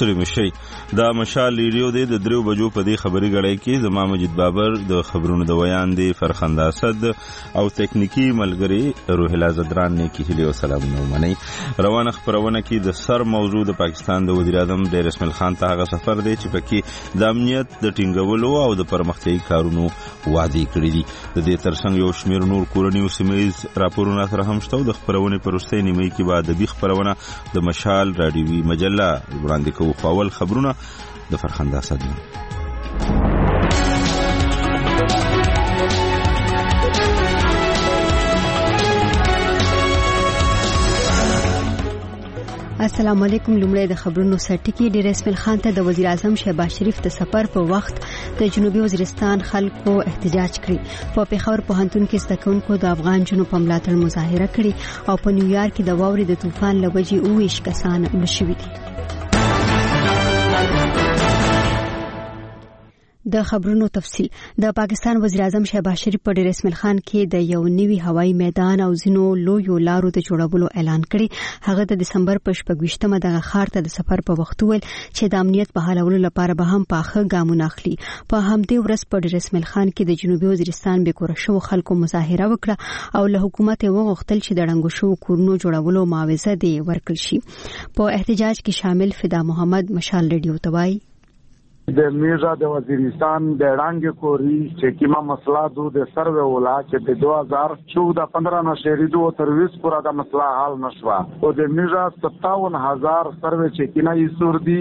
ستړي مشي. دا مشال ریډیو دی د 3 بجو په دې خبري غړی کې زما مجید بابر د خبرونو د ویان دی فرخنده اسد او تکنیکی ملګری روح الله زدران نه کې هلي او سلامونه ومني. روانه خبرونه کې د سر موضوع د پاکستان د وزیر اعظم ډیر اسماعیل خان ته هغه سفر دی چې پکې د امنیت د ټینګولو او د پرمختګي کارونو وعده کړې دي. د دې ترڅنګ یو شمېر نور کورنۍ او سیمایي راپورونه سره هم شته. د خبرونه پرسته نیمه کې بعد د خبرونه د مشال رادیوي مجله وړاندې کوي. اول خبرونه د فرخنده اسد. السلام علیکم. لومړی د خبرونو سرټکی. ډیر اسماعیل خان ته د وزیر اعظم شهباز شریف د سفر په وخت د جنوبي وزیرستان خلکو احتجاج کړی. په پیښور پوهنتون کې زدهکوونکو د افغان جنوب په ملاتړ مظاهره کړې او په نیویارک کې د واورې د طوفان له وجې 29 کسان مړه شوي دي. د خبرونو تفصیل. د پاکستان وزیر اعظم شهباز شریف په ډیر اسماعیل خان کې د یو نوي هوایي میدان او ځینو لویو لارو د جوړولو اعلان کړی. هغه د دسمبر په 26مه دغه ښار ته د سفر په وخت ویل چې د امنیت په حالولو لپاره به هم پاخه ګامونه اخلي. په همدې ورځ په ډیر اسماعیل خان کې د جنوبي وزیرستان بیکوره شو خلکو مظاهره وکړه او له حکومت وغوښتل چې د ړنګو شو کورونو جوړولو معاوضه دی ورکړل شي. په احتجاج کې شامل فدا محمد مشال ریډیو توای د میرزا د وزیرستان د ړنګ کوري چې کیما مسله د سروې ولا چې د 2014-15 نشریدو تر 20 پورا د مسله حل نشوا او د میرزا 57000 سروې چې کینا یې سور دي.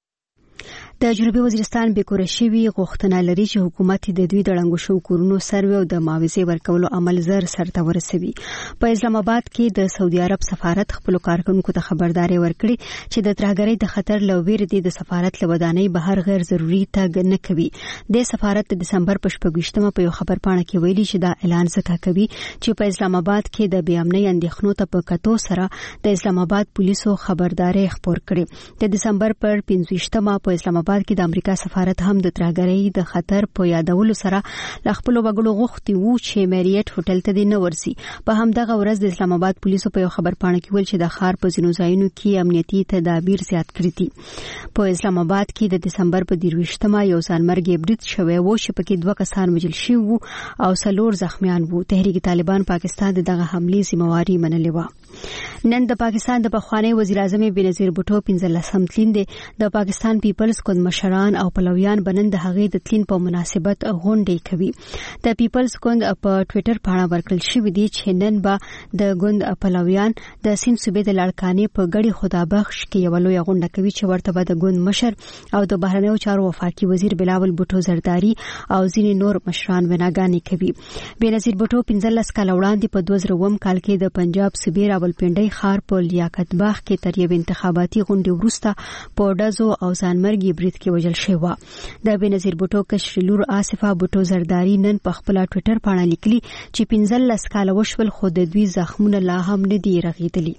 د جنوبي وزیرستان بیکوره شوی غوښتنه لري چې حکومت د دوی د ړنګو شو کورونو سروې او د معاوضې ورکولو عمل زر سرته ورسوي. په اسلام آباد کې د سعودي عرب سفارت خپل کارکونکو ته خبرداري ورکړي چې د ترهګرۍ د خطر لویر دي د سفارت لودانۍ بهر غیر ضروري تګ نه کوي. د سفارت د دسمبر په 26مه په یو خبر پاڼه کې ویلي چې دا اعلان ځکه کوي چې په اسلام آباد کې د بې امنۍ اندېښنو ته په کتو سره د اسلام آباد پولیسو خبرداري خپور کړي. د دسمبر پر 25مه په اسلام آباد کې د امریکا سفارت هم د ترهګرۍ د خطر په یادولو سره ل خپل وګړو غوښتي وو چې میریټ هوټل ته نه ورسي. په همدغه ورځ د اسلام آباد پولیسو په یو خبر پاڼه کې ویل چې د ښار په ځینو ځایونو کې امنیتي تدابیر زیات کړي دي. په اسلام آباد کې د دسمبر په 23مه یو ځانمرګي برید شوی و چې پکې 2 کسان وژل شوي وو او 4 زخمیان وو. تحریک طالبان پاکستان دغه حملې ذمہواری منلې و. نن د پاکستان د پخوانی وزیر اعظم بنظیر بوټو 15 تلین دی. د پاکستان پیپلز ګوند مشران او پلویان بنن د هغې د تلین په مناسبت غونډې کوي. د پیپلز ګوند په ټوئیټر پاڼه ورکړل شوې دي چې نن به د ګوند پلویان د سیند صوبې د لړکانې په ګډي خدابخش کې یو لوی غونډه کوي چې ورته به د ګوند مشر او د بهرنیو چارو وفاقي وزیر بلاول بوټو زرداری او ځینې نور مشران ویناګانې کوي. بنظیر بوټو 15 کال وړاندې په 2009 کال کې د پنجاب صوبې راولپنډۍ ښار په لیاقت باغ کې تر یو انتخاباتي غونډې وروسته په ډزو او ځانمرګي برید کې وژل شوی. د بنظیر بوټو کشر لور آصفه بوټو زرداری نن په خپل ټوئیټر پاڼه لیکلي چې 15 کال وشول خو د دوی زخمونه لا هم نه دي رغېدلي.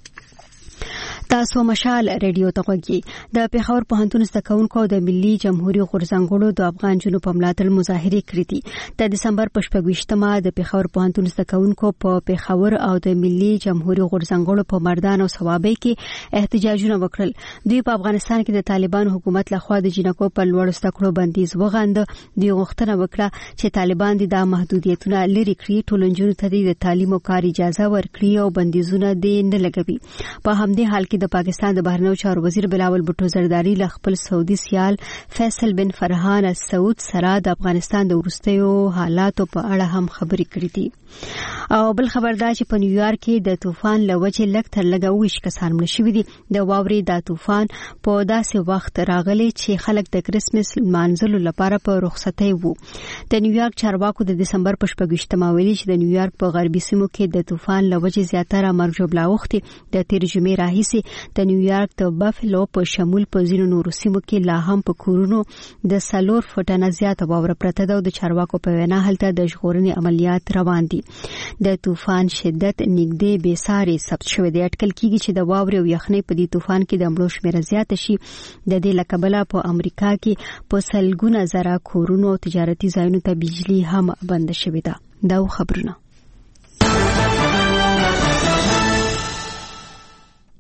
تاسو مشال ریډیو ته غوږی. د پیښور پوهنتون زدهکوونکو د ملي جمهوریت غورځنګړو د افغان جنوب په ملاتړ مظاهره کړې دي. د دسمبر په 26مه د پیښور پوهنتون زدهکوونکو په پیښور او د ملي جمهوریت غورځنګړو په مردان او ثوابۍ کې احتجاجونه وکړل. دوی په افغانستان کې د طالبان حکومت لخوا د جنکو په لوړ زده کړو بندیز وغانده. دوی غوښتنه وکړه چې طالبان د محدودیتونه لرې کړي، ټولنجونو ته د تعلیم او کار اجازه ورکړي او بندیزونه دې نه لګوي. په همدې حال کې د پاکستان د بهرنیو چارو وزیر بلاول بوټو زرداری له خپل سعودي سیال فیصل بن فرحان السعود سره د افغانستان د وروستیو حالاتو په اړه هم خبرې کړې دي. او بل خبردار چې په نیویارک کې د طوفان له وجې لږ تر لږه 29 کسان مړه شوي دي. د واورې د طوفان په داسې وخت راغلی چې خلک د کرسمس لمانځلو لپاره په رخصتۍ وو. د نیویارک چارواکو د دسمبر په 26مه ویلي چې د نیویارک په غربي سیمو کې د طوفان له وجې زیاتره مرګ ژوبلا اوښتې. د تیر جمعې راهیسې د نیویارک د بافلو په شمول په ځینو نورو سیمو کې لا هم په کورونو د 4 فوټه نه زیاته واوره پرته ده او د چارواکو په وینا هلته د ژغورنې عملیات روان دي. د طوفان شدت نږدې بې ساري ثبت شوی دی. اټکل کیږي چې د واورې او یخنۍ په دې طوفان کې د مړو شمېره زیاته شي. د دې له کبله په امریکا کې په سلګونه زره کورونو او تجارتي ځایونو ته بجلی هم بند شوې ده. دا خبرونه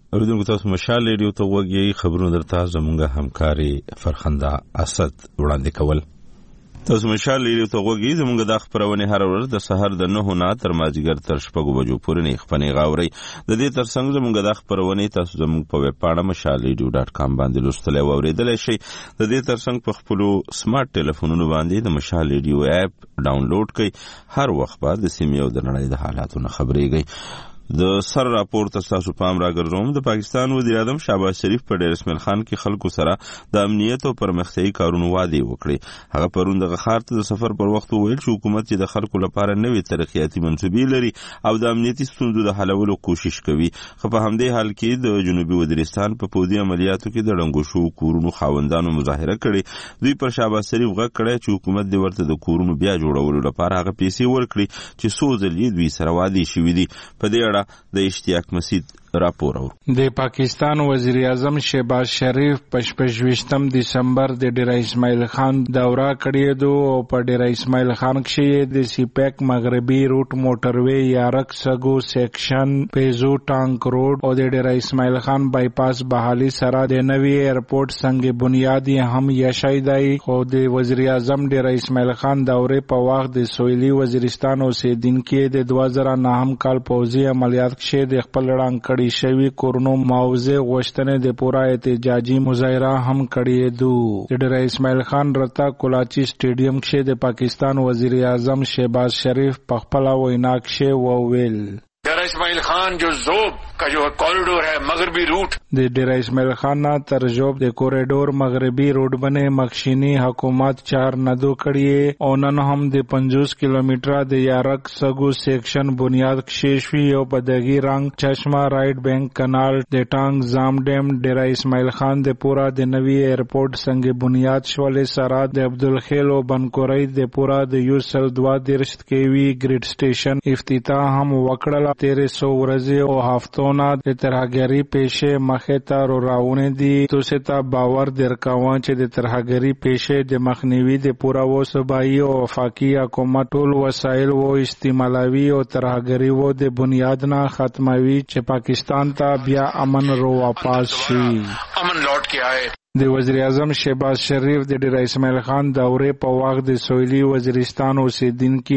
اوریدونکو تاسو مشال ریډیو ته وګورئ خبرونه درته زموږه همکاري فرخنده اسد وړاندې کول. تاسو مشال ریډیو ته وګورئ زموږه د خبرونه هر ورځ د سحر د 9 نه تر مازیګر تر 6 بجو پورې نه خپنې غاوري. د دې ترڅنګ زموږه د خبرونه تاسو زموږ په ویب پاڼه mashalradio.com باندې لوستلی او اوریدلای شئ. د دې ترڅنګ په خپل سمارټ ټلیفونونو باندې د مشال ریډیو اپ ډاونلوډ کړئ. هر وخت بعد د سیمې او د نړۍ د حالاتو نه خبرېږئ. د سر راپور تاسو پام راګرځوم. د پاکستان وزیر اعظم شهباز شریف په ډیر اسماعیل خان کې خلکو سره د امنیت او پرمختیايي کارونو وعده وکړي. هغه پرون د غخار ته د سفر پر وخت ویل چې حکومت چې د خلکو لپاره نوې ترقیاتي منصوبې لري او د امنیتي ستونزو د حلولو کوشش کوي. خو په همدې حال کې د جنوبي وزیرستان په پوځي عملیاتو کې د ړنګو شو کورونو خاوندانو مظاهره کړې. دوی پر شهباز شریف غږ کړی چې حکومت د ورته د کورونو بیا جوړولو لپاره هغه پیسې ورکړي چې څو ځلې دوی سره وعده شوي دي. په دې اړه د اشتیاق مسید راپور اور د پاکستان وزیر اعظم شهباز شریف په 28 دسمبر د ډیر اسماعیل خان دوره کړی دو او په ډیر اسماعیل خان کې د سیپیک مغربي روټ موټروي یارک سګو سیکشن پیزو ټانک روډ او د ډیر اسماعیل خان بایپاس بحالي سره د نوي ایرپورټ څنګه بنیادی هم یشایدای. خو د وزیر اعظم ډیر اسماعیل خان دوره په وخت د سویلي وزیرستان اوسیدونکو د 2009 کال پوځي عملیات کې د خپل وړاندې شوی کورونو معاوضه غوښتنې د پورا احتجاجي مظاهره هم کړې دو. د اسماعیل خان رتا کولاچی سټیډیم کې د پاکستان وزیر اعظم شهباز شریف په خپل وینا کې وویل ڈیرہ اسماعیل خان جو زوب کا جو کوریڈور ہے مغربی روٹ د ډیرہ اسماعیل خان تر جوب د کوریډور مغربي روډ باندې مخشینی حکومت 4 ندو کړی او نن هم د 50 کیلومتره د یارک سګو سیکشن بنیاد کښیشوي او په دغه رنگ چشمه رائټ بینک کانال د ټانګ زام ډیم ډیرہ اسماعیل خان د پورا د نوي ایرپورټ څنګه بنیاد شولې سره د عبدالخیل او بنکورای د پورا د یوسل 2 کیوي گریډ سټیشن افتتاح هم وکړل. 1300 ورځې او هفتونه د ترهګری پیشه مخه ته راوونه دي. توسه ته باور درکاوه چې د ترهګری پیشه د مخنیوي د پورا و صوبایي او وفاقي حکومت ټول وسایل او استعمالوي او ترهګری و د بنیاد نه ختموي چې پاکستان ته بیا امن رو واپس شي. امن لوٹ کے آئے. د وزیر اعظم شهباز شریف د ډیر اسماعیل خان دورې په وخت د سویلي وزیرستان اوسیدونکو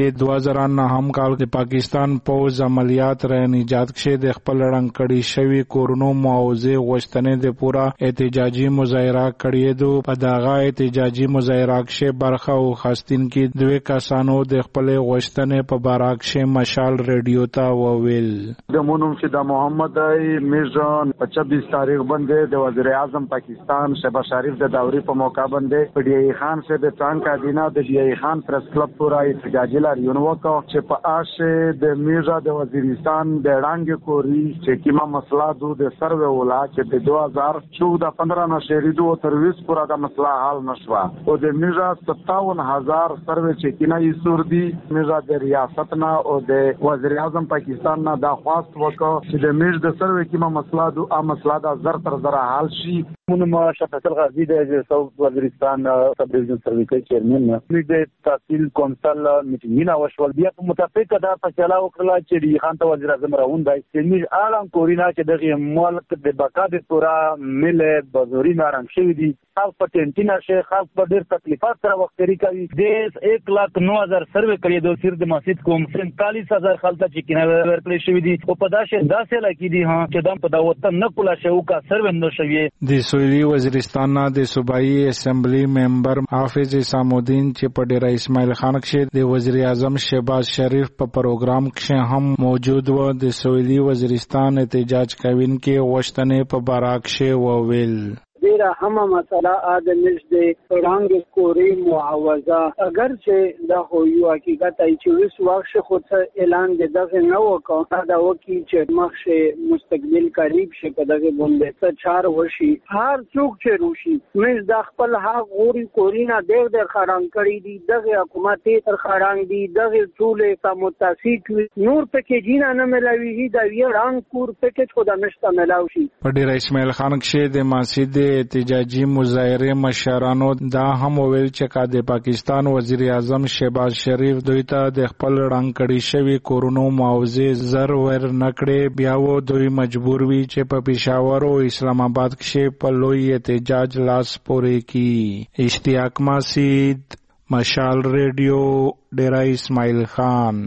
2009 کال د پاکستان پوځ عملیات را نجات کې د خپل رنګ کړي شوی کورونو معاوضه غوښتنې د پورا احتجاجي مظاهره کړې دو. په دغه احتجاجي مظاهره کې برخه او خاصتونکو دوه کسانو د خپل غوښتنې په باره کې مشال ریډیو ته وویل د مونږ چې د محمد میرزان 26 تاریخ باندې د وزیر اعظم پاکستان شهباز شریف د دوري په موقع باندې په ډی ای خان سے د څنګه کابینه د ډی ای خان پریس کلب پورا احتجاجي لاریون وکړ چې په آشه د میرزا د وزیرستان د ډانګ کوري چې کیما مسله د سروې ولا چې د 2014-15 نه شریدو تر 20 پورا د مسله حل نشوا او د میرزا 57000 سروې چې کینا یې سور دي. میرزا د ریاست نه او د وزیر اعظم پاکستان نه دا خواست وکړ چې د میرزا د سروې کیما مسله د زر تر زر حل شي. ما شفیق غازی د ساوث وزیرستان سب ډیویژن سرویس چیرمن د تحصیل کونسل میټینګ وشول. بیا په متفق دا فیصله وکړه چې دی خان ته وزیر اعظم راوندای چې موږ اعلان کورینا چې دغه ملک د بقا د پورا مل بازوري نارم شوی دي. خلک په ټینټینا شیخ خلک په ډیر تکلیفات سره وخت تیری کوي. د 1,09,000 سروې کړی د سیر د مسجد کوم 45000 خلک چې کینه ورکړی شوی دي او په داسې لکه دي ها چې دم په دا وطن نه کولا شو کا سروې نو شوی. د سویلي وزیرستان د صوبایي اسمبلی ممبر حافظ سامودین چې په ډیر اسماعیل خان کې د وزیر اعظم شهباز شریف په پروګرام کې هم موجود و. د سویلي وزیرستان احتجاج کوونکو غوښتنې په باره کې وویل دیره همه مسئله آدمش دی رنگ کوری معاوضه اگر چې دا خو یو حقیقت ای چې وس وخت خود اعلان دغه نه وکړه دا وکی چې مخشه مستقبل قریب شي په دغه باندې څه چار وشي هر څوک چې روشي مې د خپل حق غوري کورینا د خران کړی دی دغه حکومت تر خران دی دغه ټول ته متفق نور پکې جینا نه ملاوي دا وی رنگ کور پکې خود نشته ملاوي. په ډیر اسماعیل خان کې د مسجد احتجاجي مظاهره مشرانو دا هم ویل چې د پاکستان وزیر اعظم شهباز شریف دوی ته د خپل رنګ کړي شوی کورونو معاوضه زر ور نکړي بیا و دوی مجبور وي چې په پېښور او اسلام آباد کې په لوی احتجاج لاس پورې کی. اشتیاق ماسید، مشال ریډیو، ډیرا اسماعیل خان.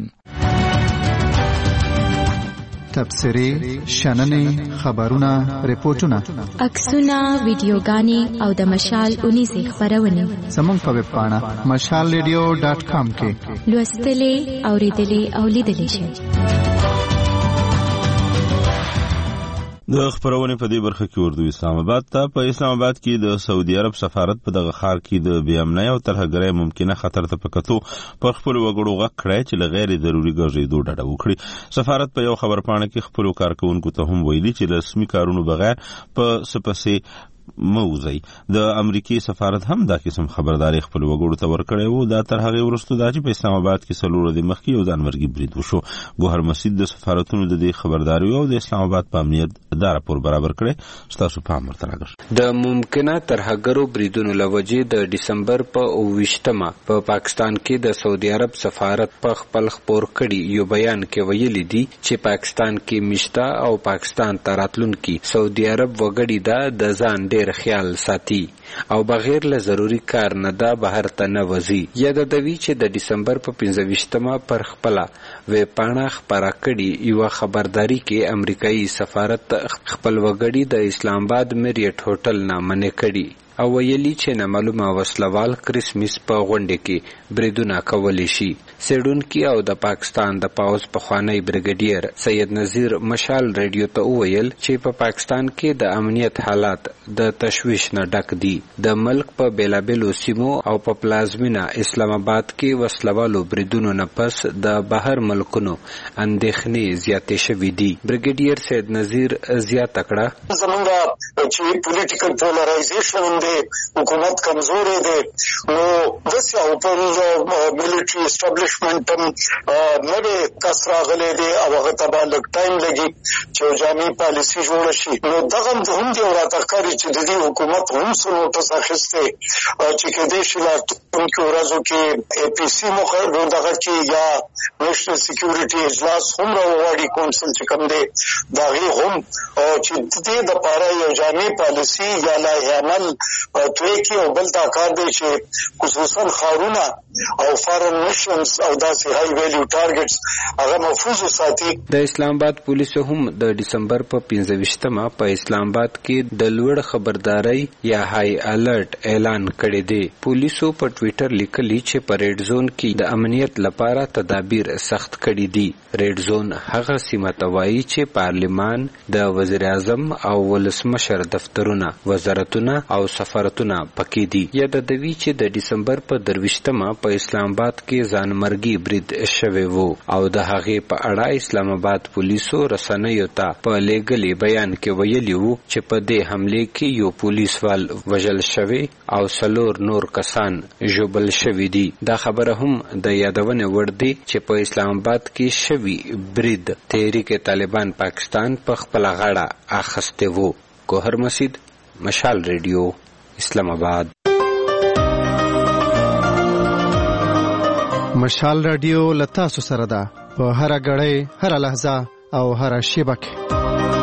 تبصرې، شننې، خبرونه، ریپورتونه، عکسونه، ویډیوګانې او د مشال 19 خبرونه زموږ په ویب پاڼه mashalradio.com کې لوستلې، اوریدلې او لیدلې شئ. د خبرونې په دې برخه کې اردو اسلام آباد ته په اسلام آباد کې د سعودي عرب سفارت په دغه ښار کې د بې امنۍ او ترهګرۍ ممکنه خطر ته په کتو پر خپل وګړو غږ کړی چې له غیر ضروري ګرځېدو ډډه وکړي. سفارت په یو خبرپاڼه کې خپلو کارکوونکو ته هم ویلي چې رسمي کارونو بغیر په سپسې موزي. د امریکای سفارت هم دا قسم خبرداري خپل وګړو ته ورکړی وو. دا تر هغه وروسته دا چې په اسلام آباد کې سلور د مخکې یو ځانمرګي برید وشو. ګوهر مسجد د سفارتونو د دې خبرداري او د اسلام آباد په امنیت دا راپور برابر کړي. تاسو پام ورته راغږئ. د ممکنه ترهګرو بریدونو لوجې د دسمبر په 28مه په پاکستان کې د سعودي عرب سفارت په خپل خبر کړي یو بیان کې ویلي دي چې پاکستان کې مشتا او پاکستان تراتلونکي سعودي عرب وګړي د ځان ډیر خیال ساتي او بغیر له ضروری کار نه دا بهر ته نه وځي. یاد دوی چې د دسمبر په 25مه پر خپل ویب پاڼه خبره کړي یو خبرداري کې امریکایي سفارت خپل وګړي د اسلام آباد میریټ هوټل نه منع کړي او ویلي چې نامعلومه وسلوال کرسمس په غونډه کې بریدونه کولی شي. سیډونکي او د پاکستان د پاوز پخوانی بریګیډیر سید نذیر مشال ریډیو ته وویل چې په پاکستان کې د امنیت حالات د تشویش نه ډک دي. د ملک په بیلابیلو سیمو او په پلازمینه اسلام آباد کې وسلوالو بریدونو نه پس د بهر ملکونو اندېښنې زیاتې شوې دي. بریګیډیر سید نذیر زیاته کړه زمونږ چې پولیټیکل پولرایزیشن حکومت کمزورې ده نو داسې اوپن ملټري اسټابلیشمنټ هم نوې کس راغلی دی او هغه ته به لږ ټایم لګي چې جامع پالیسي جوړه شي. نو دغه هم دی راته ښکاري چې د دې حکومت هم څه نوټس اخیستی چې کېدای شي راتلونکو ورځو کې اے پي سي دغه کې یا نیشنل سیکیورټي اجلاس هم راوغواړي کونسل چې کوم دی د هغې هم چې د دې دپاره یو جامع پالیسي یا لایحه عمل توی کې او بل دا کار دی چې خصوصا ښارونه او فارن میشنز او داسې های ویلیو ټارګټس هغه محفوظ وساتي. د اسلام آباد پولیسو هم د دسمبر په 25مه په اسلام آباد کې د لوړ خبرداري یا های الرټ اعلان کړی دی. پولیسو په ټویټر لیکلي چې په ریډ زون کې د امنیت لپاره تدابیر سخت کړي دي. ریډ زون هغه سیمه ته وایي چې پارلیمان، د وزیر اعظم او ولسمشر دفترونه، وزارتونه او سفارتونه پکې دي. یاد دوی چې د دسمبر په 23مه په اسلام آباد کې ځانمرګي برید شوی وو او د هغې په اړه اسلام آباد پولیسو رسنیو ته په لېږلي بیان کې ویلي وو چې په دې حمله کې یو پولیسوال وژل شوی او 4 نور کسان ژوبل شوي دي. دا خبره هم د یادونې وړ دی چې په اسلام آباد کې شوی برید تحریک طالبان پاکستان په خپل غاړه اخیستی وو. ګوهر مسجد، مشال ریډیو، اسلام آباد. مشال رادیو لتاسو سره ده په هر غړې، هر لحظه او هر شیبه کې.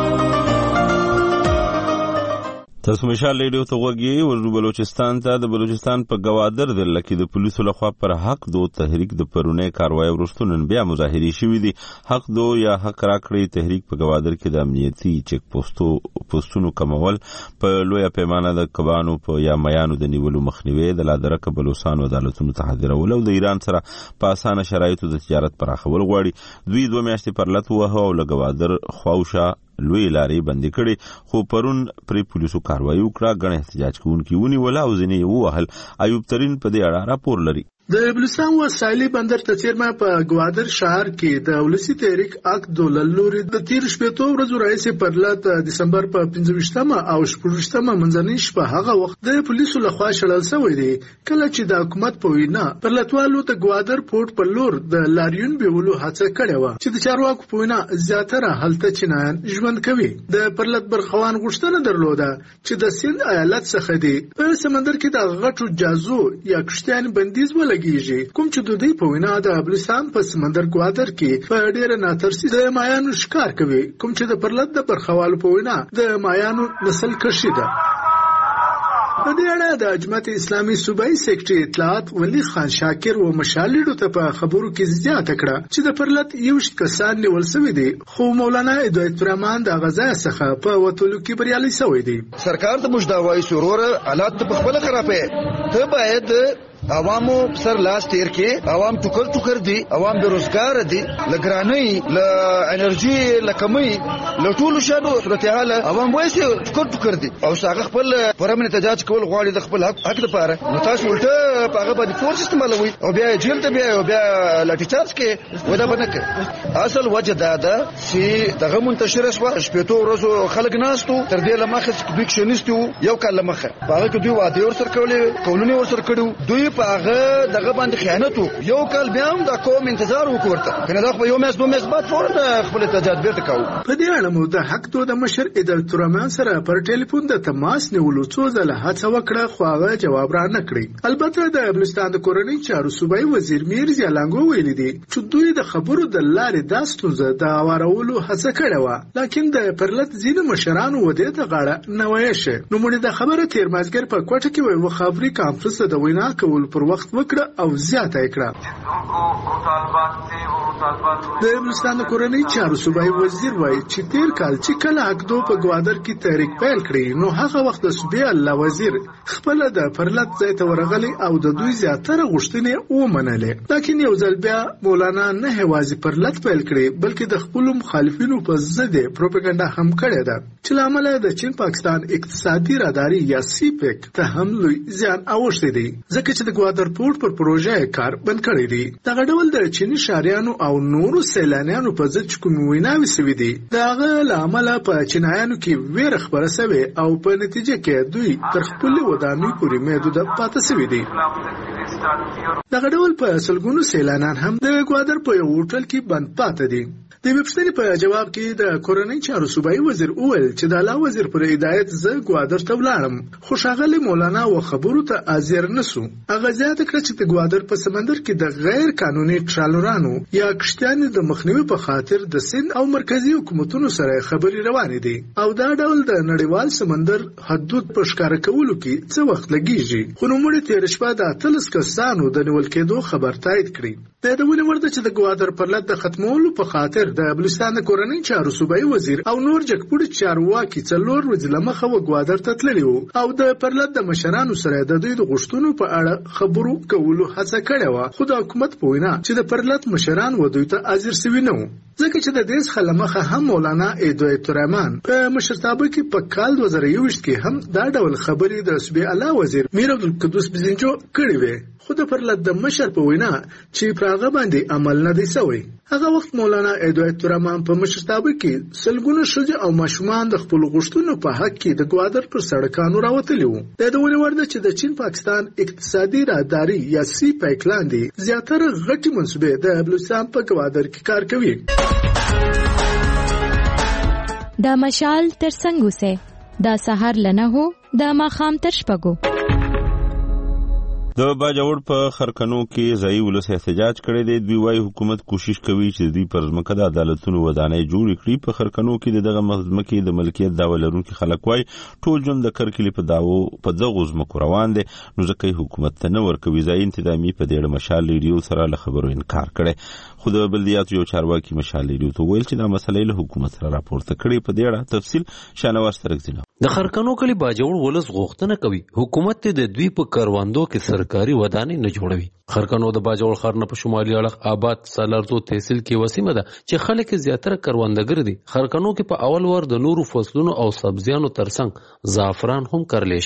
تاسو مشال ریډیو ته غوږی ورو بلوچستان ته. د بلوچستان په گوادر ضلع کې د پولیسو لخوا پر حق دو تحریک د پرونی کاروای وروسته نن بیا مظاهرې شوې دي. حق دو یا حق راکړي تحریک په گوادر کې د امنیتي چک پوسټونو کمول، په لویه پیمانه د کبانو په یا میانو د نیولو مخنیوي، د لادرکه بلوچستان عدالتونو ته حاضرول او د ایران سره په اسانه شرایطو د تجارت پراخول غواړي. دوی 2 میاشتې پر لټ ووهه او له گوادر خواوشا لوی لارې بندې کړې، خو پرون پرې پولیسو کاروایي وکړه. ګڼ احتجاج کوونکي ونیول او ځینې یې ووهل. ایوب ترین په دې اړه راپور لري. د بلوچستان وسایلی بندر ته څیرمه په ګوادر شهر کې د ولسی تحریک اک دولل لوري د تیر شپږ ورځې راځي پر لات دسمبر په 25مه او 16مه منځنۍ شپه هغه وخت د پولیسو لخوا شړل شوی دی کله چې د حکومت په وینا پر لاتوالو د ګوادر پورت په لور د لاریون بیولو هڅه کړې و چې د چارواکو په وینا زیاتره هلته چینایان ژوند کوي د پرلط برخوان غوښتنه درلوده چې د سند ایالت څخه دی په سمندر کې د غټو جازو یا کشتیان بندیز ولګي کوم چې د دوی په وینا د بلوچستان په سمندر ګوادر کې په ډېر ناترسي د مایانو ښکار کوي کوم چې د پرلط د برخوالو په وینا د مایانو نسل کشي ده. په دې اړه د جماعت اسلامي صوبایي سیکرټري اطلاعات ولی خان شاکر و مشالډو ته په خبرو کې زیاته کړه چې د پرلط یو کسان نیول شوی دی خو مولانا هدایت الرحمن د غزا څخه په وټولو کې بریالي شوی دی. سرکار ته مجداوي سرور حالات په خپل خرابې ته باید عوامو سر لاس تیر کې عوام ټوکر دي عوام بیروزګار دي لګراني ل انرژي لکمي لټول شادو صورتحال عوام وایي ټوکر دي او څنګه خپل پرمن احتجاج کول غواړي د خپل حق لپاره نو تاسو ولټه هغه باندې فورس استعمالوي او بیا جیل ته بیا لاټي چارج کې ودا بنکه اصل وجه دا ده چې دغه منتشر شو شپېتو ورځو خلک ناستو تر دې لمخه دوی کښنيستو یو کال لمخه هغه کې دوی واده ورسره کولونه ورسره کړو دوی په هغه دغه باندې خیانت یو کال بیا هم د کوم انتظار وکړته کنه دا په یو میاشت دوه میاشت بعد فورا خپل احتجاج بیرته کاوه. په دې اړه مو د حق د مشر هدایت الرحمن سره پر ټلیفون د تماس نیولو څو ځله هڅه وکړه خو هغه جواب را نه کړی. البته د بلوچستان د کورنۍ چارو صوبایي وزیر میر زیالانګو ویل دي چې دوی د خبرو د لارې د ستونزه د اورولو هڅه کړې و لکه د پرلط ځینې مشرانو ودې ته غاړه نه وایشه. نو موږ د خبره تیر مازګر په کوټه کې وو خبري کانفرنس د وینا کول پر وخت وکړه او زیاته کړه. د بلوچستان د کورنۍ چارو صوبایي وزیر وایي چې تیر کال چې کله اکدو په ګوادر کې تحریک پیل کړی نو هغه وخت د صوبې الله وزیر خپل د پرلط ځای ته ورغلی او د دوی زیاتره غوښتنې ومنلې لکه یو ځل بیا مولانا نه هوازي پرلط پیل کړی بلکې د خپل مخالفینو په ضد پروپاګاندا هم کړې ده چې لامل د چین پاکستان اقتصادي راداري یا سی پیک ته هم لوی زیان اوښتی دی ځکه چې د ګوادر پورت پر پروژه کار بند کړی دی. دغه ډول د چینی شاریانو او نورو سیلانیانو په ضد کوم ویناوي سوي دي دغه لامل په چینایانو کې ویره خبره سوي او په نتیجه کې دوی تر خپل ودانۍ پورې محدود پاتې سوي دي. دغه ډول په سلګونو سیلانیان هم د ګوادر په یو هوټل کې بند پاتې دي. د ویبپاڼې په جواب کې د کورنۍ چارو صوبایي وزیر وویل چې د الله وزیر پر هدایت زه ګوادر ته ولاړم خو ښاغلی مولانا و خبرو ته حاضر نسو. هغه زیاته کړه چې د ګوادر په سمندر کې د غیر قانوني ټرالرانو یا کشتیانو د مخنیوي په خاطر د سند او مرکزی حکومتونو سره خبرې روانې دي او دا ډول د نړیوال سمندر حدود په ښکار کولو کې څه وخت لګیږي. خو نو موږ تیر شپه د 13 کسانو د نیول کېدو خبر تایید کړی. د دونه ورته چې د ګوادر پرلط د ختمولو په خاطر د بلوچستان د کورنۍ چارو صوبایي وزیر او نور جګپوړي چارواکي څلور ورځې لمخه و ګوادر ته تللي وو او د پرلط د مشرانو سره د دوی د غوښتنو په اړه خبرو کولو هڅه کړې و خو د حکومت په وینا چې د پرلط مشران و دوی ته حاضر سوي نه وو ځکه چې د دې څخه لمخه هم مولانا هدایت الرحمن په مشرتابه کې په کال 2021 کې هم دا ډول خبرې د صوبې اعلی وزیر میر عبدالقدوس بزنجو کړې وې خو د پرلط د مشر په وینا چې پر هغه باندې عمل نه دی شوی. هغه وخت مولانا هدایت الرحمن په مشرتابه کې سلګونه ښځې او ماشومان د خپل غوښتنو په حق کې د ګوادر پر سړکانو راوتلي وو. د دې ورته چې د چین پاکستان اقتصادي راداري یا سی پیک لاندې زیاتره غټي منصوبې د بلوچستان په ګوادر کې کار کوي. دا مشال تر څنګه سه دا سحر لنه هو دا ماخام تر شپګو د باجوړ په خرکنو کې ځای ولس احتجاج کړی دی. دوی وايي حکومت کوشش کوي چې دوی پر ځمکه د عدالتونو ودانۍ جوړ کړي. په خرکنو کې دغه ځمکې د ملکیت دعوه لرونکي خلک وايي ټول ژوند د کرکلې په دعوو په دغو ځمکو روان دی نو ځکه حکومت ته نه ورکوي. ځای انتظامي په دې اړه مشال ریډیو سره له خبرو انکار کړی خو د بلدیاتو یو چارواکي مشال ریډیو ته ویل چې دا مسله له حکومت سره راپورته کړي. په دې اړه تفصیل شانواز ترکزینه د خرکنو کلی باجوړ ولس غوښتنه کوي حکومت د دوی په کاروندو کې سرکاري ودانۍ نه جوړوي. خرکنو د باجوړ ښار نه په شمالي اړخ آباد سالارزو تحصیل کې وسیمه ده چې خلک زیاتره کروندګر دي. خرکنو کې په اول ور د نورو فصلونو او سبزیانو ترڅنګ زعفران هم کرلې شوی.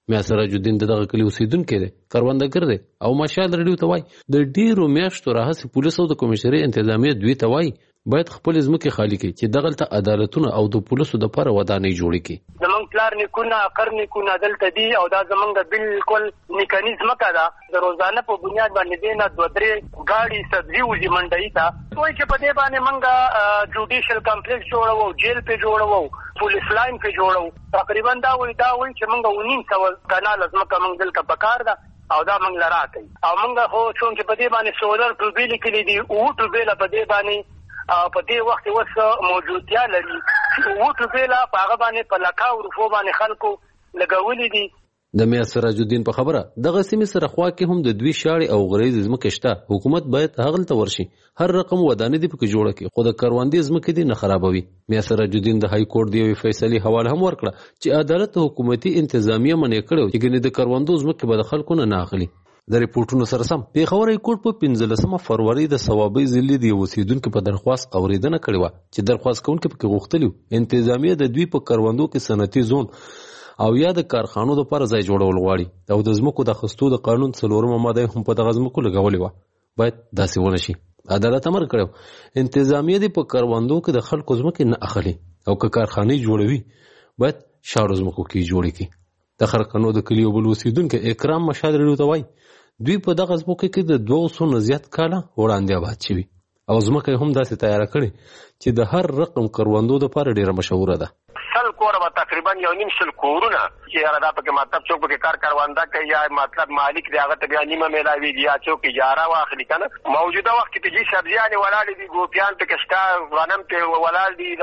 میا سراج الدین دغه کلی اوسیدونکی دی، کروندګر دی او مشال ریډیو ته وایي د ډیرو میاشتو راهیسې پولیس او د کمیشنري انتظامیه دوی ته وایي باید خپل ځمکې خالي کړي چې دغلته عدالتونه او د پولیسو دپاره ودانۍ جوړې کړي. زمونږ پلار نیکونه قرنیکونه دلته دي او دا زمونږ بالکل نیکني ځمکه ده. د روزانه په بنیاد باندې دی نه 2-3 ګاډي سبزي وځي منډۍ ته. وایي چې په دې باندې موږ جوډیشل کمپلیکس جوړوو، جیل پې جوړوو، پولیس لاین پې جوړوو. تقریبا دا وایي چې موږ 1900 کناله ځمکه موږ دلته پکار ده او دا موږ لرا کوي. او موږ خو چون چې په دې باندې سولر ټوبې لیکلي دي، اوټو بیله په دې باندې په دې وخت اوس موجودتیا لري. اوټو بیله په هغه باندې په لکاو روپو باندې خلکو لګولي دي. د میا سراج الدین په خبره دغه سیمې سره خوا کې هم د دوی شاړې او غریزې ځمکې شته. حکومت باید هغلته ورشي، هر رقم ودانې دې پکې جوړه کړي، خو د کروندې ځمکې دې نه خرابوي. میا سراج الدین د های کورټ د یوې فیصلې حواله هم ورکړه چې عدالت حکومتي انتظامیه منع کړی چې ګنې د کروندو ځمکې به د خلکو نه اخلي. د ریپورټونو سره سم پیښور های کورټ په 15 فروری د ثوابۍ ضلع د یو اوسیدونکي په درخواست اوریدنه کړې وه چې درخواست کوونکي پکې غوښتلي وو انتظامیه د دوی په کروندو کې صنعتي زون او یا د کارخانو دپاره ځای جوړول غواړي او د ځمکو د اخیستو د قانون 4 ماده هم په دغه ځمکو لګولې وه. باید داسې ونه شي. عدالت امر کړی انتظامیه دې په کروندو کې د خلکو ځمکې نه اخلي او که کارخانې جوړوي باید شاړو ځمکو کې جوړې کړي. د خرقنو د کلي یو بل اوسیدونکی اکرام مشال ریډیو ته وایي دوی په دغه ځمکو کې د 200 نه زیات کاله وړاندې آباد شوي او ځمکه هم داسې تیاره کړې چې د هر رقم کروندو دپاره ډېره مشهوره ده. 100 کوره به تقریبا 1.5 کورونه چې یاره دا پکې مطلب څوک پکې کار کرونده کوي یا مطلب مالک دی هغه ته بیا نیمه میلاویږي یا څوک اجاره واخلي که نه. موجوده وخت کې چې سبزیانې ولاړې دي، ګوپیان پکې شته، غنم پې ولاړ دي،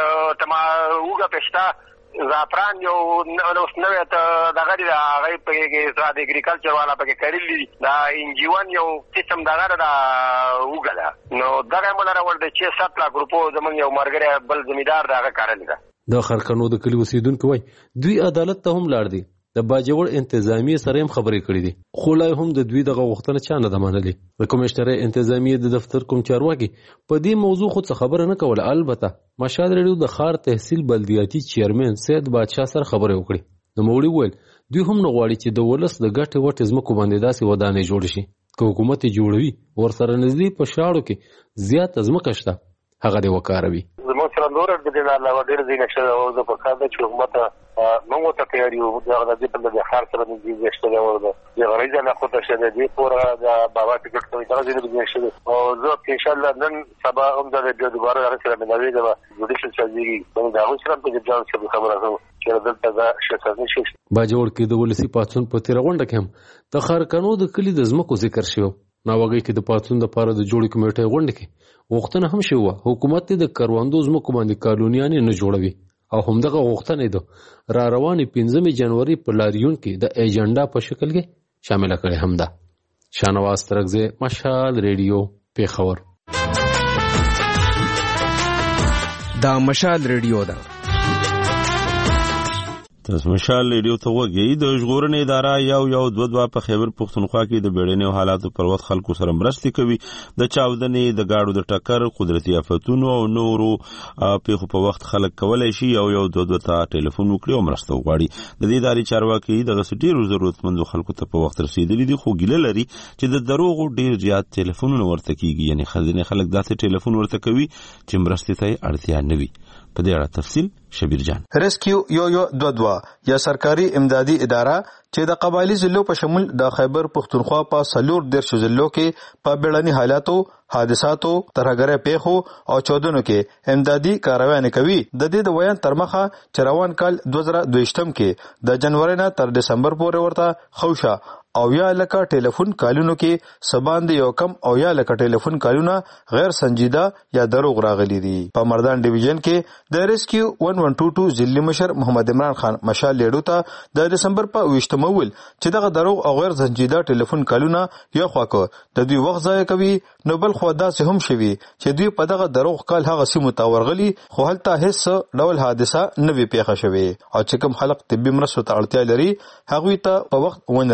اوږه پې شته، زعفران یو نوې دغه دی هغه پکې د اګریکلچر والا پکې کرلي دي. دا انجیون یو قسم دغه ده اوږه ده. نو دغه یې مو راوړ دی چې 7 لک روپو زمونږ یو ملګری بل زمیندار د هغه کرلې ده. د خرقنو د کلي اوسیدونکي وایي دوی عدالت ته هم لاړ دي، د باجوړ انتظامیې سره هم خبرې کړې دي، خو لا هم د دوی دغه غوښتنه چا نه ده منلې. د کمیشنرۍ انتظامیې د دفتر کوم چارواکي په دې موضوع خود څه خبره نه کوله. البته مشال ریډیو د ښار تحصیل بلدیاتي چیرمن سید بادشاه سره خبرې وکړې. نوموړي وویل دوی هم نه غواړي چې د ولس د ګټې وټې ځمکو باندې داسې ودانۍ جوړې شي. که حکومت یې جوړوي ورسره نږدې په شاړو کې زیاته ځمکه شته هغه دې وکاروي. زموږ سره نور د دې نه علاوه ډېر ځایونه شته او زه په کار ده چې حکومت موږ ورته تیار یو د دې په د ښار سره نږدې شته ده د غریزه نه خو ته شته دي پوره د بابا ټیکټ کوي دغه ځای نږدې شته او زه انشاءالله نن سبا هم د دوباره هغه سره ملاوي د جوډیشل سازي د هغوی سره په جان سره خبره کوم چې دلته دا شته شي. باجوړ کې د ولسي پاڅون په تیره غونډه کې هم د خرقنو د کلي د ځمکو ذکر شوی. ناوګۍ کې د پاڅون دپاره د جوړې کمیټې غونډه کې غوښتنه هم شوې وه حکومت د کروندو ځمکو باندې کالونیانې نه جوړوي او همدغه غوښتنه د را روانې 15 جنوري په لاریون کې د ایجنډا په شکل کې شامله کړې هم ده. شاهنواز ترکزی، مشال ریډیو، پیښور. دا مشال ریډیو ده. تاسو مشال ریډیو ته وګورئ. د ژغورنې اداره یو 2 په خیبر پښتونخوا کې د بیړنیو حالاتو پر وخت خلکو سره مرستې کوي. د چاودنې، د گاډو د ټکر، قدرتي آفتونو او نورو پیښو په وخت خلک کولای شي یو 2 ته ټلیفون وکړي او مرسته وغواړي. د دې ادارې چارواکي دغه ډیرو ضرورتمندو خلکو ته په وخت رسیدلي دي، خو ګیله لري چې د دروغو ډیر زیات ټلیفونونه ورته کیږي. یعنی خلک داسې ټلیفون ورته کوي چې مرستې ته اړتیا نه وي. په دې اړه تفصیل شبیر جان. ریسکیو 122 یا سرکاري امدادي اداره چې د قبایلی ضلعو په شمول د خیبر پښتونخوا په 4 ضلعو کې په بیړني حالاتو، حادثاتو، ترهګرۍ پیښو او چودنو کې امدادي کاروانې کوي. د دې د ویان تر مخه چې روان کال 2022 کې د جنوري نه تر دسمبر پورې ورته خوشا او یا لکه ټلیفون کالونو کې سباند یو کم او یا لکه ټلیفون کالونه غیر سنجیده یا دروغ راغلي دي. په مردان ډیویژن کې د ریسکیو 1122 ضلعي مشر محمد عمران خان مشال لیډو ته د دسمبر په 20 مول چې دغه دروغ او غیر سنجیده ټلیفون کالونه یو خواکو د دوی وخت ضایع کوي، نو بل خو داسې هم شوي چې دوی په دغه دروغ کال هغه سیمو ته ورغلي خو هلته هیڅ ډول حادثه نه وي پیښه شوې او چې کوم خلک طبي مرستو ته اړتیا لري هغوی ته په وخت ونه رسي.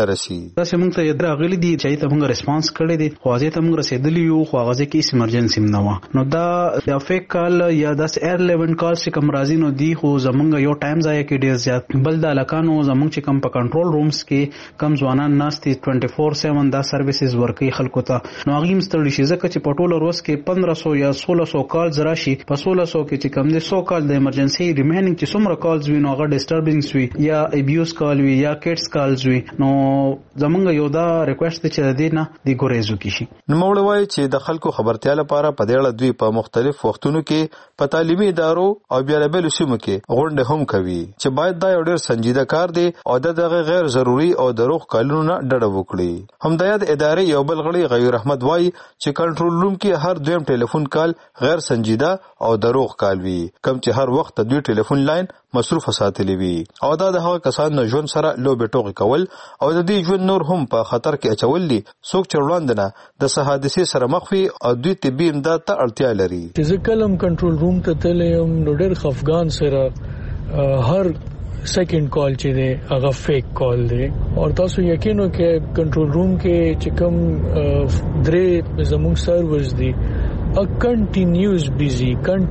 دا چې موږ ته راغلي دي چې ته موږ ریسپانس کړی دي خو ځای ته موږ رسیدلی یو خو هغه کې ایمرجنسي نه و. نو دا فیک کال یا د ایر 11 کال چې کوم راځي نو دی خو زمونږ یو ټایم ځای کې ډیر زیات بل د لکانو زمونږ چې کوم په کنټرول رومز کې کم ځوانان ناستي 24/7 دا سرویسز ورکوي خلکو ته. نو هغه مستړي شي ځکه چې په ټول ورځ کې 1500 یا 1600 کال راشي په 1600 کې چې کم دي 100 کال د ایمرجنسي ریمینینګ چې څومره کالز وي نو هغه ډیسټربینګز وي یا ابیوز کال وي یا کټس کالز وي. نو زمونږ یو دا ریکوست چې د دې نه دی ګوریزو کی شي. نو موږ وایي چې د خلکو خبرتیا لپاره په دې اړه دوی په مختلف وختونو کې په تعلیمي ادارو او بیلابل سیمو کې غونډې هم کوي چې باید دا یو ډېر سنجیده کار دی او دغه غیر ضروري او دروغ کارونو نه ډډه وکړي. همدایا د ادارې یو بل غړي غیر احمد وایي چې کنټرول روم کې هر دویم ټلیفون کال غیر سنجیده او دروغ کال وي کوم چې هر وخت د دوی ټلیفون لاین مصروف ساتلی وي او دا د هغه کسانو ژوند سره لوبې ټوغې کول او د دې ژوند نور هم په خطر کې اچول دي څوک چې وړاندې نه د حادثې سره مخ وي او دوی طبي امداد ته اړتیا لري. چې کلم کنټرول روم ته تلم نو ډېر خفګان سره هر سیکنډ کال چې دی هغه فیک کال دی او تاسو یقینو کې کنټرول روم کې چې کوم درې زموږ سرورز دي a continuous busy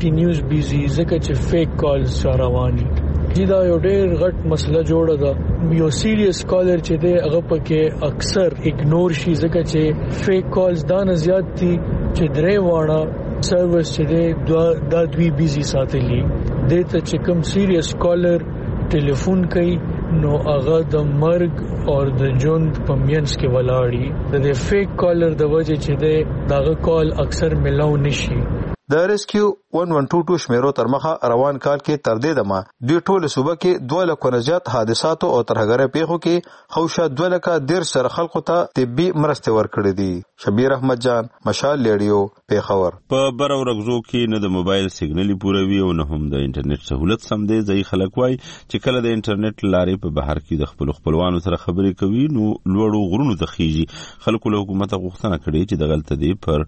ځکه چې فیک کالز رواني دي. دا یو ډېر غټ مسله جوړه ده. یو سیریس کالر چې دی هغه پکې اکثر اګنور شي ځکه چې فیک کالز دا نه زیات دي چې درې واړه سروس چې دی دا دوی بیزي ساتلي دي ته چې کوم سیریس کالر ټلیفون کوي نو هغه د مرګ او د ژوند په مینس کې ولاړی د فیک کالر د وجه چې دی داغه کال اکثر ملاو نشي. د ریسکیو 1122 شمیرو تر مخه روان کال کې تر دې دمه دوی ټول صوبه کې 2 لک نزيات حادثاتو او ترهګره پیښو کې خوشا 2 لک ډیر سره خلکو ته طبي مرسته ورکړي دي. شبیر احمد جان مشال لیډیو پیښور. په بر او رغزو کې نه د موبایل سیګنال پوروي او نه هم د انټرنیټ سہولت سم دی. ځای خلک وای چې کله د انټرنیټ لارې په بهر کې د خپلوانو سره خبرې کوي نو لوړو غرونو ته خيږي. خلکو له حکومت غوښتنه کړې چې د غلطه دی پر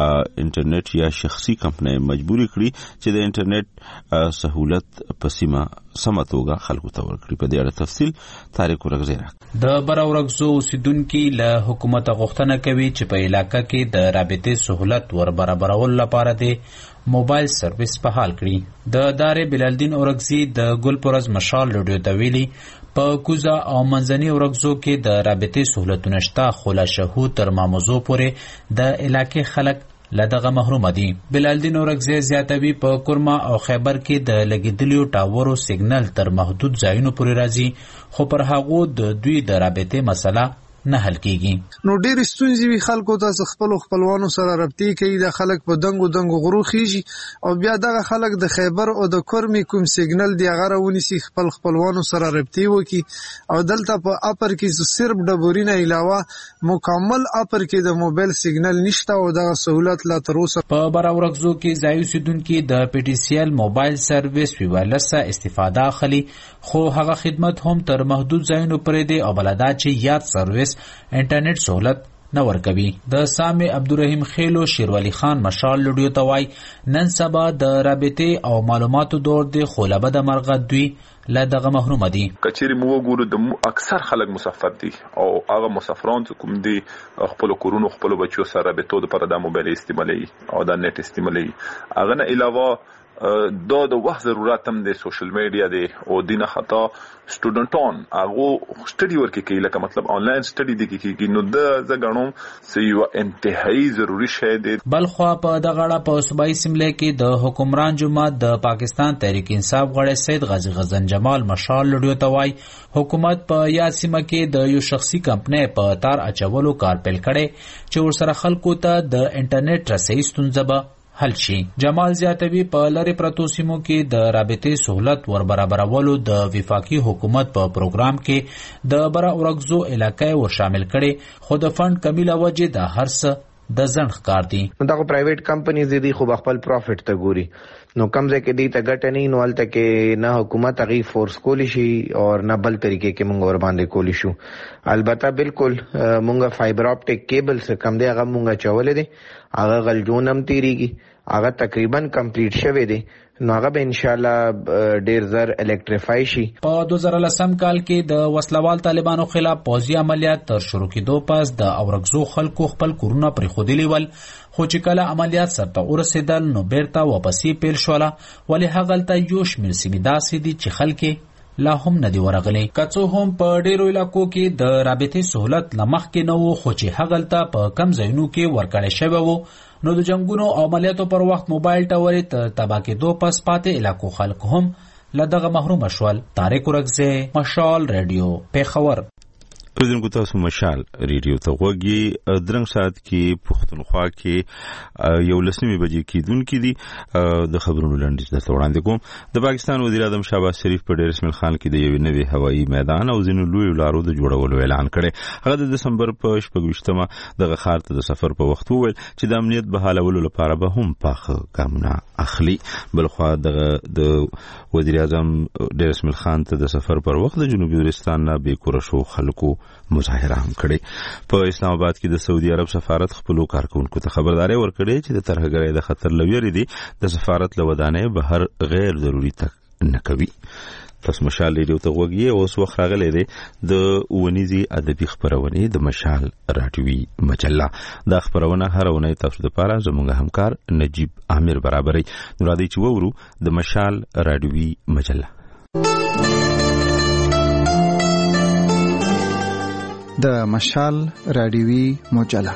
انټرنیټ یا شخصي کمپنۍ مجبوري کړی چې د انټرنیټ سہولت په سیمه سماتوګه خلکو ته ورکړي. په دې اړه تفصیل طارق ورغزیره. د براورغزو اوسیدونکو له حکومت غوښتنه کوي چې په علاقې کې د رابطې سہولت ور برابرول لپاره د موبایل سرویس په حال کړي. د دارې بلالدین اورغزی د ګلپورز مشال رادیو ته ویلي په کوزا او منځني اورغزو کې د رابطې سہولتونه شته خو لا شهو تر ماموزو پورې د علاقې خلک لدغه محروم دي. بلالدین اورغزی زیاتوي په کورما او خیبر کې د لګیدلیو ټاورو سیګنل تر محدود ځایونو پورې راځي خو پر هغه د دوی د رابطې مسله نه حل کیږي. نو ډېر ستونزې وی خلکو ته خپلوانو سره رابطې کوي د خلک په دنګو غرو خيږي او بیا دغه خلک د خیبر او د کورمی کوم سیګنل دی غره ونیسي خپلوانو سره رابطې وکي او دلته په اپر کې صرف ډبورینه علاوه مکمل اپر کې د موبایل سیګنل نشته او دغه سہولت لا تر اوسه. په براورغزو کې ځای اوسیدونکو د پی ټی سی ایل موبایل سرویس ویوالس استفاده اخلي خو هغه خدمت هم تر محدود ځایونو پرې دی او بلدا چې یاد سرویس انټرنیټ سہولت نه ورکوي. د سامي عبدالرحیم خیلو شیروالي خان مشال لډیو ته وای نن سبا د رابطې او معلوماتو دور دی خو لبه د مرغه دوی لا دغه محروم دي. کچېری مو ګورو د اکثر خلک مسافر دي او هغه مسافرون کوم دي خپل کورونو خپل بچو سره رابطو لپاره د موبایل استعمالي او د نت استعمالي هغه نه علاوه د وخت ضرورت هم د سوشل میډیا دی او دینه خطا سټوډنټون هغه سټډي ورکې کوي لکه مطلب آنلاین سټډي دی کیږي نو د زګانو سیو انتهایی ضروری شی دی. بلخوا په دغه اړه په صوبایي سیمله کې د حکمران جماعت د پاکستان تحریک انصاف غړی سید غازی غزن جمال مشال لډیو ته وای حکومت په یا سیمه کې د یو شخصي کمپنۍ په تار اچولو کار پیل کړي چې ورسره خلکو ته د انټرنیټ رسۍ ستونزه حل شي. جمال زیاتوي په لری پرتو سیمو کې د رابطې سہولت ور برابرولو د وفاقي حکومت په پروګرام کې د برا اورغزو علاقې و شامل کړي خو د فند کمی له وجې د هر څه د ځنډ ښکار دي. دغه پرایویټ کمپنیز دي خو خپل پروفټ ته ګوري نو کمزې کې دي ته ګټه نه نو الته کې نه حکومت هغه فورس کولی شي او نه بل طریقې کې موږ ور باندې کولی شو. البته بالکل موږ فایبر اپټیک کیبل څخه کم دی هغه موږ چولې دي هغه غلجونم تیریږي هغه تقریبا کمپلیټ شوی دی نو هغه به ان شاء الله ډیر زر الکتریفای شي. په 2010 کال کې د وسلوال طالبانو خلاف پوځي عملیات تر شروع کېدو پس د اورګزو خلکو خپل کورونه پرېښودلي ول، خو چې کله عملیات سرته ورسېدل نو بیرته واپسې پیل شوله، ولې هغلته یو شمېر سیمې داسې دي چې خلک لا هم نه دي ورغلي. که څه هم په ډیرو علاقو کې د رابطې سهولت له مخکې نه و، خو چې هغلته په کم ځایونو کې ورکړی شوی و، نو د جنگونو او عملیاتو پر وخت موبایل ټاورې تر تباه کېدو پس پاتې علاقو خلک هم له دغه محروم شول. طارق ورکزی، مشال رادیو، پیښور. اوریدونکو تاسو مشال ریډیو ته غوږی. درنګ ساعت کې پښتونخوا کې 11 بجې کېدونکې دي. د خبرونو لنډیز درته وړاندې کوم. د پاکستان وزیر اعظم شهباز شریف په ډیر اسماعیل خان کې د یوې نوې هوایي میدان او ځینو لویو لارو د جوړولو اعلان کړی. هغه د دسمبر په 26مه دغه ښار ته د سفر په وخت وویل چې د امنیت بحالولو لپاره به هم پاخه ګامونه اخلي. بلخوا دغه د وزیر اعظم ډیر اسماعیل خان ته د سفر پر وخت د جنوبي وزیرستان نه بېکوره شو خلکو مظاهره هم کړې. په اسلام آباد کې د سعودي عرب سفارت خپلو کارکونکو ته خبرداري ورکړې چې د ترهګرۍ د خطر له ویرې دي د سفارت له ودانۍ بهر غیر ضروري تګ نه کوي. تاسو مشال ریډیو ته غوږی. اوس وخت راغلی دی د ونیزي ادبي خپرونې د مشال راډیوي مجله. دا خپرونه هر اونۍ تاسو لپاره زموږ همکار نجیب عامر برابري. نو راځئ چې وورو د مشال راډیوي مجله. د مشال راډیوي مجله.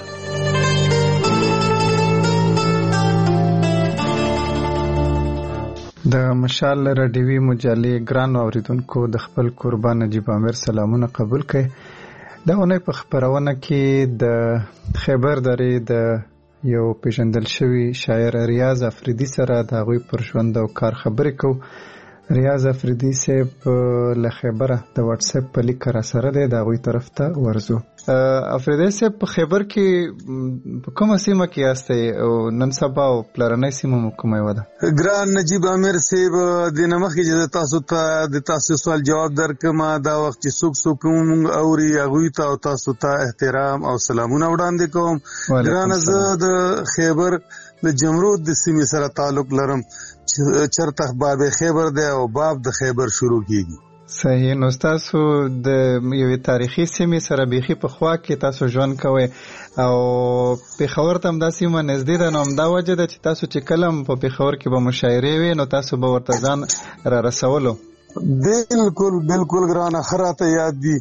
د مشال راډیوي مجلې ګران اوریدونکو د خپل قربان نجیب عامر سلامونه قبول کړئ. د اونۍ په خبرونه کې د خیبر درې د یو پیژندل شوی شاعر ریاض افریدي سره د هغوی پر ژوند او کار خبرې کوو. ریاض افریدي صاحب له خیبره د واتس اپ په لیک را سره دی، د هغوی طرف ته ورځو. افریدي صاحب په خیبر کې په کومه سیمه کې یاستئ او نن سبا او پلرنۍ سیمه مو کومه یوه ده؟ ګران نجیب عامر صاحب، د نه مخکې چې تاسو ته د تاسو سوال جواب درکړم، دا وخت چې څوک مونږ اوري هغوی ته او تاسو ته احترام او سلامونه وړاندې کوم. ګرانه زه د خیبر د جمرود د سیمې سره تعلق لرم، چرته باب خیبر دی او باب د خیبر شروع کیږي. صحیح. نو تاسو د یوې تاریخي سیمې سره بیخي په خوا کې تاسو ژوند کوئ او پېښور ته هم دا سیمه نږدې ده، نو همدا وجه ده چې تاسو چې کله هم په پېښور کې به مشاعرې وي نو تاسو به ورته ځان را رسولو. بالکل ګرانه ښه راته یاد دي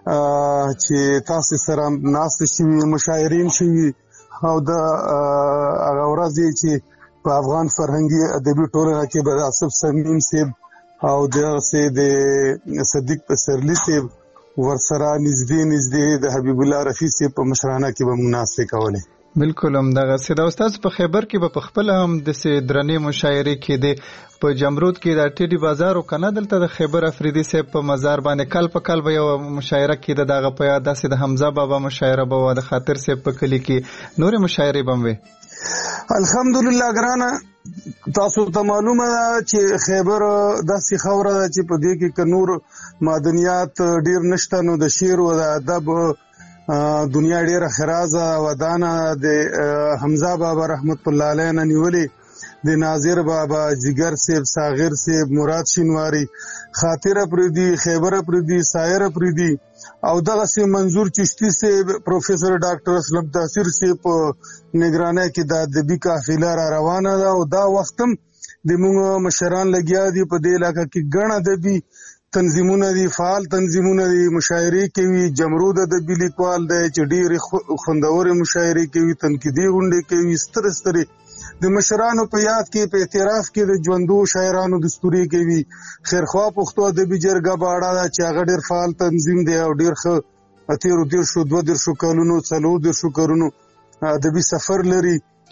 چې تاسو سره ناستې شوي مشاعرین شوي او د هغه ورځې چې په افغان فرهنګي ادبي ټولنه کې به آصف صمیم صاحب او دغسې د صدیق پسرلي صاحب ورسره نږدې د حبیب الله رفیع صاحب په مشرانه کې به موږ ناستې کولې. بالکل همدغسې ده. استاد په خیبر کې به په خپله هم داسې درنې مشاعرې کېدې. په جمرود کې د ټیډي بازار او که نه دلته د خیبر افریدي صاحب په مزار باندې کال په کال به یو مشاعره کېده، د هغه په یاد داسې د حمزه بابا مشاعره به وه، د خاطر صاحب په کلي کې نورې مشاعرې به هم وې. الحمدلله ګرانه تاسو ته معلومه ده چې خیبر داسې خاوره ده چې په دې کې که نور معدنیات ډیر نشته، نو د شعر او د ادب دنیا ډیره خرازه ودانه د حمزه بابا رحمت الله علیه نه نیولې، د ناظر بابا، جگر صاحب، ساغر صاحب، مراد شینواری، خاطر افریدي، خیبر افریدي، سایر افریدي او دغسې منظور چشتی صاحب، پروفیسر ډاکټر اسلم تاثیر صاحب په نگرانۍ کې د ادبي قافله را روانه ده او دا وخت هم د موږ مشران لګیا دي په دې علاقه کې. ګڼ ادبي تنظیمونه دي، فعال تنظیمونه دي، مشاعرې کوي. جمرود ادبي لیکوال دی چې ډېرې خوندورې مشاعرې کوي، تنقیدي غونډې کوي، سترې د مشرانو په یاد کې په اعتراف کې د ژوندو شاعرانو دستوري کوي. خیرخوا پښتو ادبي جرګه باړه ده چې هغه ډېر فعال تنظیم دی او ډېر ښه 13 کلونو 40 کلونو ادبي سفر لري.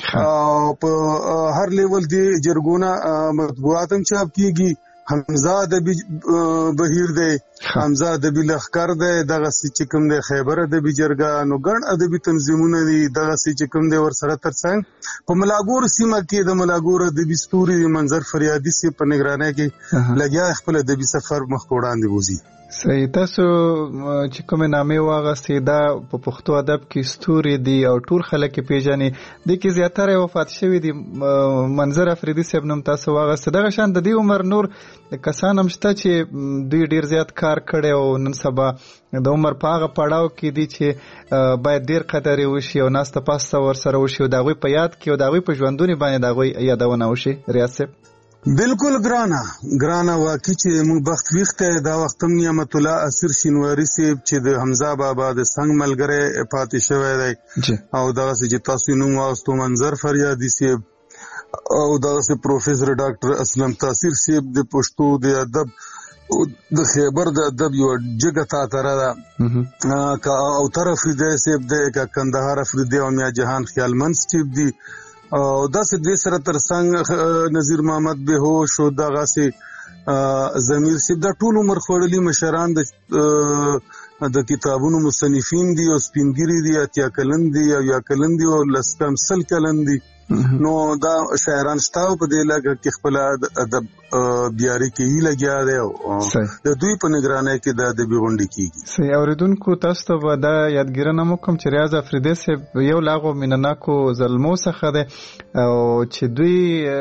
په هر لیول دی جرګونه مطبوعات هم چاپ کیږي. حمزه ادبي بهیر دی، حمزه ادبي لښکر دی، دغسې چې کوم دی خیبر ادبي جرګه، نو ګڼ ادبي تنظیمونه دي. دغسې چې کوم دی ورسره ترڅنګ په ملاګور سیمه کې د ملاګور ادبي ستوري منظر فریادي صاحب په نگرانۍ کې لګیا خپل ادبي سفر مخ وړاندې بوزي. صحیح. تاسو چې کومه نامې واغستې دا په پښتو ادب کې ستوري دي او ټول خلک پیژني، د کې زیاتره وفات شوی دي. منظر افریدي صاحب نوم تاسو واغسته. دغه شان د دې عمر نور کسان هم شته چې دوی ډیر زیات کار کړي او نن سبا د عمر په هغه پړاو کې دي چې باید ډیر قدرې وشي او ناسته پاسته ورسره وشي او د هغوی په یاد کې او د هغوی په ژوندونې باندې د هغوی یادونه وشي. ریاض صاحب بالکل ګرانه واقعي چې موږ بخت ویخته دا وخت نعمت الله اسیر شینواری صاحب چې د حمزه بابا د څنګ ملګری پاتې شوی دی او دغه چې تاسو نوم واستو منظر فریادي صاحب او دغه پروفیسور ډاکټر اسلم تاثیر صاحب د پښتو د ادب د خیبر د ادب یو جګه تاتره ده او طرف دې صاحب د کندهار افریدي او میا جهان خیالمند صاحب دی او داسې دې سره ترڅنګ نذیر محمد بهوش او دغه سي ضمیر صاحب د ټول عمر خړلې مشران د کتابونو مصنفین دي او سپینګری دي اتیا کلن دي او یا کلن دي او لسکم سل کلن دي. نو دا شاعران شتاو په دې لګه کې خپل ادب بیاري کې لګیا دی او د دوی په نگرانۍ کې د ادبي غونډې کیږي. صحیح. اوریدونکو تاسو ته دا یادګیرنه مو کوم چې ریاض افریدي صاحب یو لاغو مینناکو زلمو څخه دی او چې دوی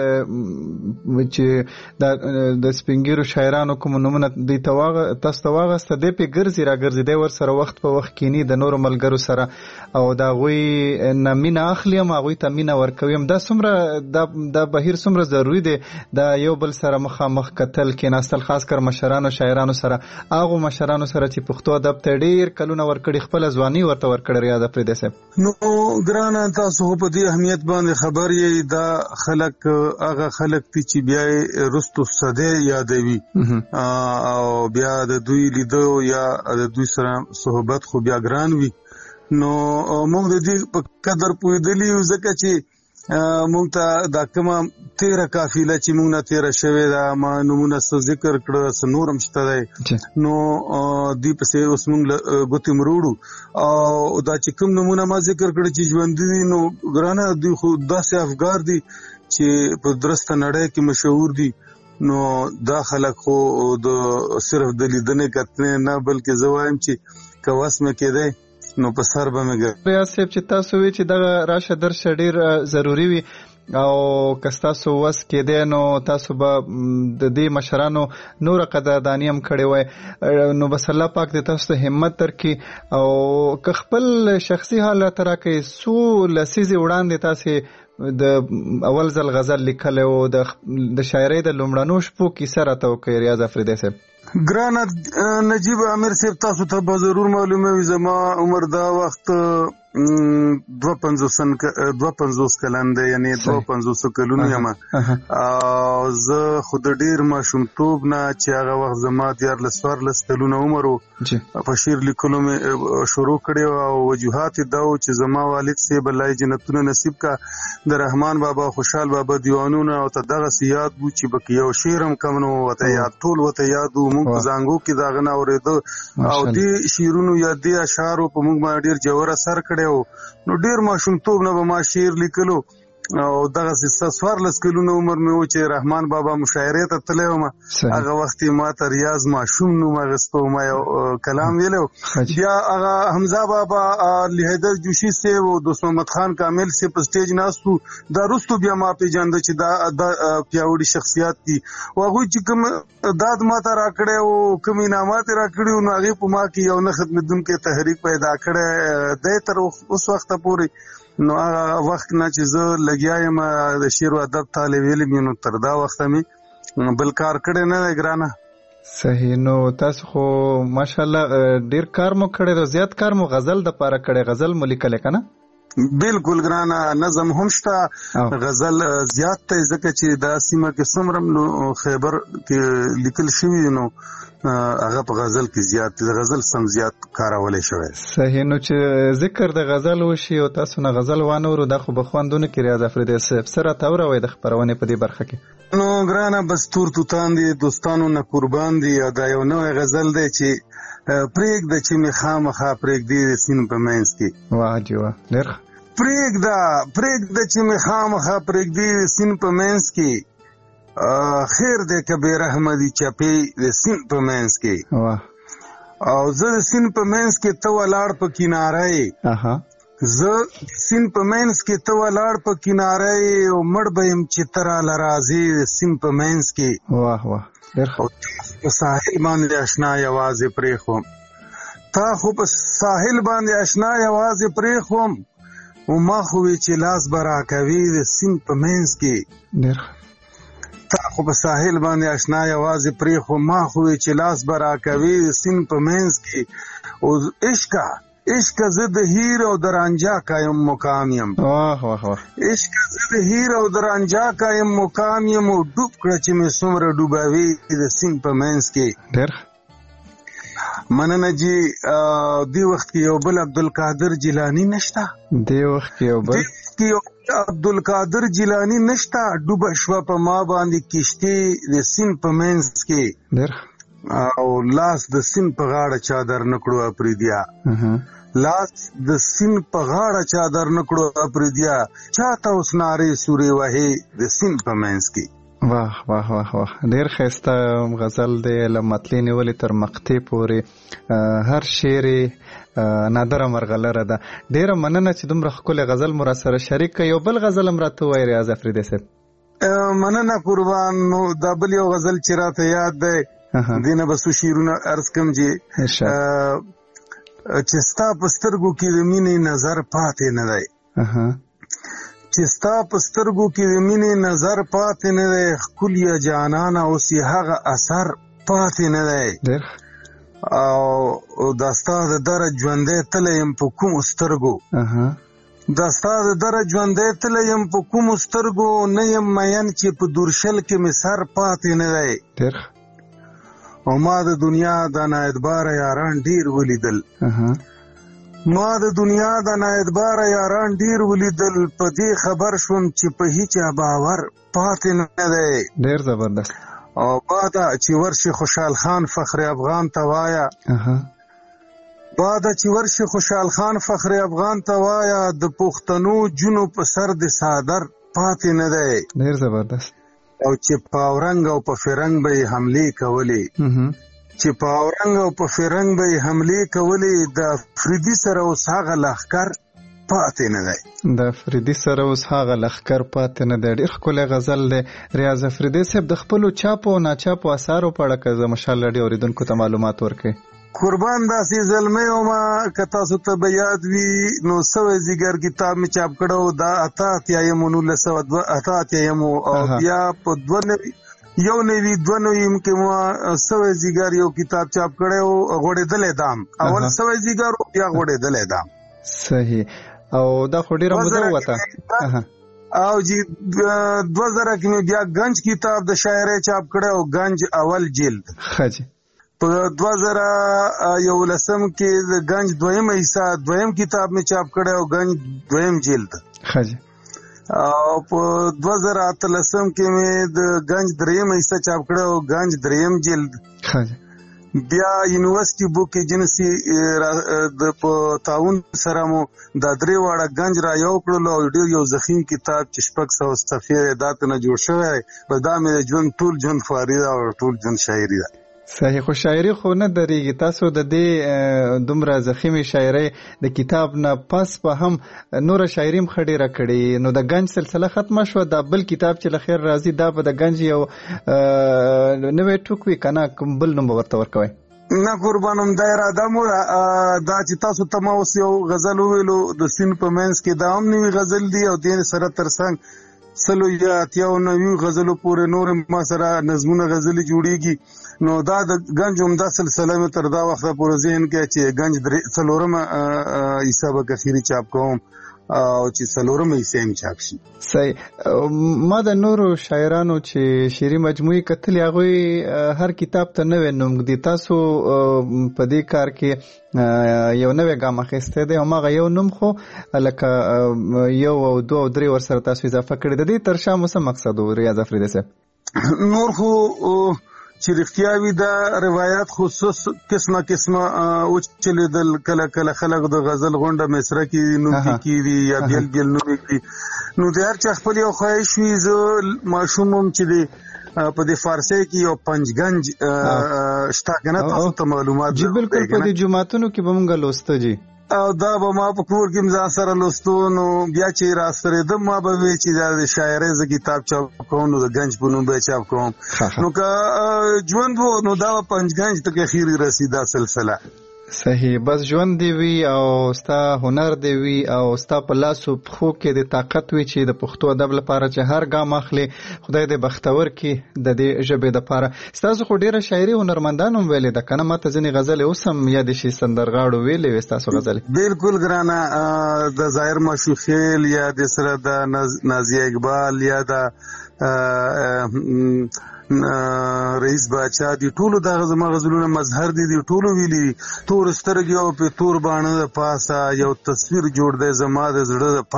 چې د سپینګیرو شاعرانو کوم نمونه دوی تاسو ته واغسته دی په ګرځي راګرځي دی ور سره وخت په وخت کینی د نورو ملګرو سره او دا غوي نمینه اخلي ما غوي ته مینه ورکوي. دا څومره دا بهیر څومره ضروری دی دا یو بل سره مخامخ کتل کې ناستل خاص کر مشرانو شاعرانو سره هغه مشرانو سره چې پښتو ادب ته ډیر کلونه ورکړي خپل ځواني ورته ورکړي. ریاض افریدي صاحب نو ګرانه تاسو په دې اهمیت باندې خبر یې دا خلک هغه خلک چې بیا رستو صده یادوي او بیا د دوی لیدو یا د دوی سره صحبت خو بیا ګران وي. نو موږ د دې په قدر پوهېدلی یو ځکه چې مونږ ته دا کومه 13 قافله چې مونږ نه 13 شوې دا ما نمونه ذکر کړو نورم شته دی نو دی پسې اوس مونږ ګوتې مروړو او دا چې کوم نمونه ما ذکر کړ چې ژوند دي نو ګرانه دوی خو داسې افګار دي چې په درسته نړۍ کې مشهور دي. نو دا خلک خو د صرف د لیدنې کتنې نه بلکې زوایم چې کواس مې کېده نو په سر به مګر. ریاض صاحب چې تاسو وی چې دا راشه درشه ډیر ضروری وي او کستاسو وس کې دی نو تاسو به د دې مشرانو نور قدردانی هم کړی وای نو بس الله پاک دې تاسو ته همت درکړي او که خپل شخصي حالت راکې سو لسیزي وړاندې تاسو د اول ځل غزل لیکل او د شاعرۍ د لومړنو شپو کیسه راته وکړي. ریاض افریدي صاحب ګرانه نجیب امیر صاحب تاسو ته به ضرور معلومه وي زما عمر دا وخت 52 کلن دی یعنی 52 کلونه یم او زه خود ډیر ماشومتوب نه چې هغه وخت زما 14 کلونه عمر وو په شعر لیکلو مې شروع کړی او وجوهات دا و چې زما والد صاحب الله جنتونه نصیب کا د رحمان بابا خوشحال بابا دیوانونه او ته دغه سیاد وو چې بک یو شعرم کم نو وته یاد ټول وته یادو موږ زنګو کې داغه نه اوریدو او دې شعرونو یا دې اشعارو په موږ باندې ډیر جوړ اثر کړی نو ډیر ماشومتوب نه به ما شعر لیکلو او دغه سوارلس کلونه عمر مې و چې رحمان بابا مشاعره ته تللی وم هغه وخت ما ته ریاض ماشوم نوم اخیستو ما یو کلام ویلو بیا هغه حمزه بابا لهیدر جوشي صاحب او دوست محمد خان کامل صاحب په سټیج ناستو دا رستو بیا ما پیژاند چې دا پیاوړي شخصیت دي او هغه چې کوم داد ما ته راکړې او کوم انعامات راکړي او هغه په ما کې یو نه خدمتونکو تحریک پیدا کړې د تر اوس وخت پورې نو هغه وخت نه چې زه لګیا یم د شعر او ادب طالب علم نو تر دا وخت مې بل کار کړی نه دی ګرانه. صحیح. نو تاسو خو ماشاءالله ډیر کار مو کړی دی زیات کار مو غزل د پاره کړی غزل مو لیکل کنه؟ بالکل ګرانه نظم هم شته غزل زیات ته ځکه چې دا سیمه کې څومره نو خیبر کې لیکل شوی نو هغه په غزل کې زیات د غزل سم زیات کارولې شوی. صحیح. نو چې ذکر د غزل وشي او تاسو نه غزل وانورو د خو بخواندونه کې ریاض افریدي صاحب سره تاوروي د خبرونه په دې برخه کې نو ګرانه بس تور توتان دي دوستانو نه قربان دي دا یو نوې غزل دی چې پریک د چې می خامخا پریک دی سین په مینس کې واه جوا لر پریک د چې می خامخا پریک دی سین په مینس کې خیر دې کبه رحمدي چپی د سین په مینس کې واه او زه د سین په منځ کې ته ولاړ په کناره یې زه سین په منځ کې ته ولاړ په کناره یې او مړ به یم چې ته راله راځې سین په منځ کې واه واه په ساحل باندې اشنا یوازې پرېښوم تا خو په ساحل باندې اشنا یوازې پرېښوم او ما خو وی چې لاس به راکوي د سین په منځ کې تا خو په ساحل باندې اشنا یوازې پرېښوم ما خو وی چې لاس به راکوي د سین په منځ کې او عشق زه د هیر او د رانجا قایم مقام یم عشق زه د هیر او د رانجا قایم مقام یم او ډوب کړه چې مې څومره ډوباوي د سین په منځ کې ډېر مننه جی دی وخت کې یو بل عبدالقادر جیلانی نشته دی وخت کې یو بل عبدالقادر جیلانی نشته ډوبه شوه په ما باندې کشتي د سین په منځ کې ډېر او لاس د سین په غاړه چادر نکړو اپریدیا لاس د سین په غاړه چادر نکړو اپریدیا چاته اوس نارې سورې وهې د سین په منځ کې واه واه واه واه ډېر ښایسته غزل دی له مطلع نیولې تر مقطع پورې هر شعر نادره مرغلره ده ډېره مننه چې دومره ښکلی غزل مو راسره شریک کړئ یو بل غزل هم راته ووایي ریاض افریدی صاحب مننه قربان نو دا بل یو غزل چې راته یاد دی دینه بسو شیرونه عرض کم جی چې ستا په سترګو کې د مینې نظر پاتې نه دی چې ستا په سترګو کې د مینې نظر پاتې نه دی ښکلیه جانانه اوس یې هغه اثر پاتې نه دی او دا ستا د دره ژوندی تلی یم په کومو سترګو دا ستا د دره ژوندی تلی یم په کومو سترګو نه یم مین چې په دورشل کې مې سر پاتې نه دی او ما د دنیا د نااعتباره یاران ډیر ولیدل ما د دنیا د نااعتباره یاران ډیر ولیدل په دې خبر شوم چې په هیچا باور پاتې نه دی ډیر زبردست او بادا چې ورشي خوشحال خان فخر افغان ته وایا بادا چې ورشي خوشحال خان فخر افغان ته وایا د پښتنو جنو په سر د صادر پاتې نه دی ډیر زبردست او چې په اورنګ او په فرنګ به حملې کولې چې په اورنګ او په فرنګ به حملې کولې د افریدي سره اوس هغه لښکر پاتې نه دی د افریدي سره اوس هغه لښکر پاتې نه دی ډېر ښکلی غزل دی ریاض افریدی صاحب د خپلو چاپو او ناچاپو اثارو په اړه که زه مشال راډیو اورېدونکو ته معلومات ورکړئ قربان داسې زلمی ومه که تاسو ته به یاد وي نو سوی زیګر کتاب مې چاپ کړو دا 88 او بیا په 1992 کې مو سوی زیګر یو کتاب چاپ کړو غوړېدلې دام اول سوی زیګر بیا غوړېدلې دام صحیح او دا خو ډېره موده وته او جی 2000 کې مې بیا گنج کتاب د شاعرۍ چاپ کړو گنج اول جلد خاجي په 2011 کې د گنج دویم حصہ دویم کتاب می چاپ کړی او گنج دویم جلد خاجي او په 2013 کې می د گنج دریم حصہ چاپ کړی او گنج دریم جلد خاجي بیا یونیورسيټي بوک ایجنسی د تعاون سره مو د درې واړه گنج را یو کړل او ډیر یو ضخیم کتاب چې شپږ سوه صفحې دات نه جوړ شوی په دا مې ژوند ټول ژوند خواري او ټول ژوند شاعري ده صحیح خو شاعري خو نه درېږي تاسو د دې دومره ضخیمې شاعرۍ د کتاب نه پس به هم نوره شاعري هم ښه ډېره کړې نو د گنج سلسله ختمه شوه دا بل کتاب چې له خیر راځي دا به د گنج یو نوی ټوک وي که نه کوم بل نوم به ورته ورکوئ نه قربانم دا اراده مو دا چې تاسو ته ما اوس یو غزل وویلو د سین په منځ کې دا هم نوي غزل دی او دې سره ترڅنګ سلو یا اتیاو نوي غزلو پورې نور ما سره نظمونه غزلې جوړیږي نو دا د گنج عمده سلسله مې تر دا وخته پورې ذهن کې چې گنج څلورمه حصہ به اخیری چاپ کوم او چې څلورمه حصہ هم چاپ شي صحیح ما د نورو شاعرانو چې شعري مجموعې کتلې هغوی هر کتاب ته نوی نوم ږدي تاسو په دې کار کې یو نوی ګام اخیستی دی هماغه یو نوم خو لکه یو او دوه او درې ورسره تاسو اضافه کړي د دې تر شا مو څه مقصد و ریاض افریدی صاحب نور خو چې رښتیا وي دا روایت خصوص قسمه وچلېدل کله کله خلک د غزل غونډه مصره کې نوم کېږي یا بیل نوم کېږي نو د هر چا خپل یو خواهش وي زه ماشوم هم چې دی په د فارسی کې یو پنجگنج شته کنه تاسو ته معلومات جی بالکل په دې جمعتونو کې به مونږ لوسته جی او دا به ما په کور کې مزا سره لوستو نو بیا چې را سره د ما به وی چې د شاعرۍ ز کتاب چاپ کوم نو د گنج په نوم به چاپ کوم نو که ژوند وو نو دا پنجگنج ته اخیری رسیدا سلسله صحیح بس ژوند دی وی او ستا هنر دی وی او ستا په لاسو پخو کې د طاقت وی چې د پښتو ادب لپاره چې هر ګام اخلي خدای دې بختور کې د دې ژبې لپاره ستاسو خو ډیره شاعري هنرمندان هم ویلې ده کنه ماته ځینې غزل اوسم یاد شي سندرغاړو ویلې وې ستاسو غزل بالکل ګرانه د ظاهر مشوخیل یا د سره د نازیه اقبال یا د رئیس باچا دی ټولو دغه زما غزلونه مظهر دي ټولو ویلي تور سترګې او په تور باڼه د پاسه یو تصویر جوړ دی زما د زړه د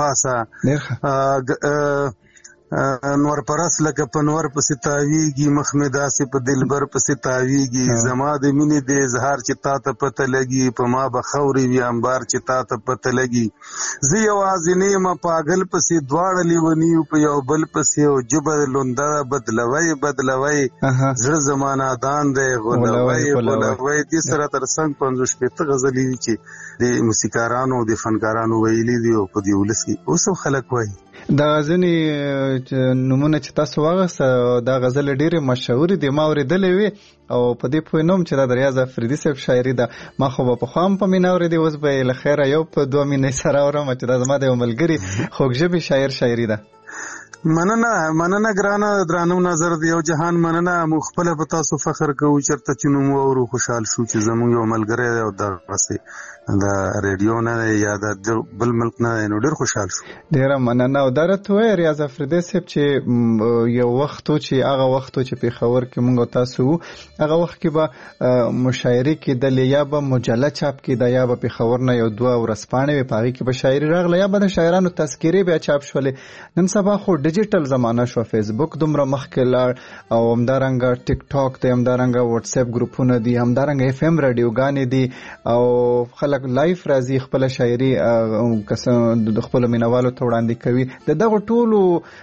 پاسه نور پرس لکه پنور پسې تاویږي مخ مې داسې په دلبر پسې تاویږي زما د مینې د اظهار چې تا ته پته لګي په ما به خورې وي انبار چې تا ته پته لګي زه یوازې نه یم پاگل پسې دواړه لیوني په یو بل پسې او ژبه لونده بدلوي زړه زما نادان دی غولوي دې سره تر څنګ 50 غزلې دي چې د موسیقارانو د فنکارانو ویلي دي او په دې ولس کې اوس خلک وایي دا ځینې نمونه چې تاسو واغسته دا غزل ډېرې مشهورې دي ما اورېدلې وې او په دې پوه نوم چې دا د ریاض افریدي صاحب شاعري ده ما خو به پخوا هم په مینه اورېدې اوس به یې له خیره یو په 2 مینې سره اورم چې دا زما د یو ملګري خوږژبې شاعري ده مننه ګرانه درانو نظر دی یو جهان مننه مو خپل په تاسو فخر کوو چرته چې نو ورو خوشحال شو چې زموږ یو ملګری دی او دغه د ریډیو نه یا د بل ملک نه نو ډیر خوشحال شو ډیره مننه او درته وای ریاض افریدي صاحب چې یو وخت چې هغه وخت چې په خبر کې مونږ تاسو هغه وخت کې به مشاعري کې د یا به مجله چاپ کې د یا به خبر نه یو 2 ورځپاڼې په هغه کې به شاعري راغله یا به د شاعرانو تذکيري به چاپ شولې نن سبا خو ډیجیټل زمانہ شو فیسبوک دومره مخکې لاړ او همدارنګه ټیک ټاک ته همدارنګه واتس اپ ګروپونه دي همدارنګه اف ام رادیوګانې دي او خلک لایف راځي خپل شاعري د خپل مینوالو ته وړاندې کوي دغه ټولو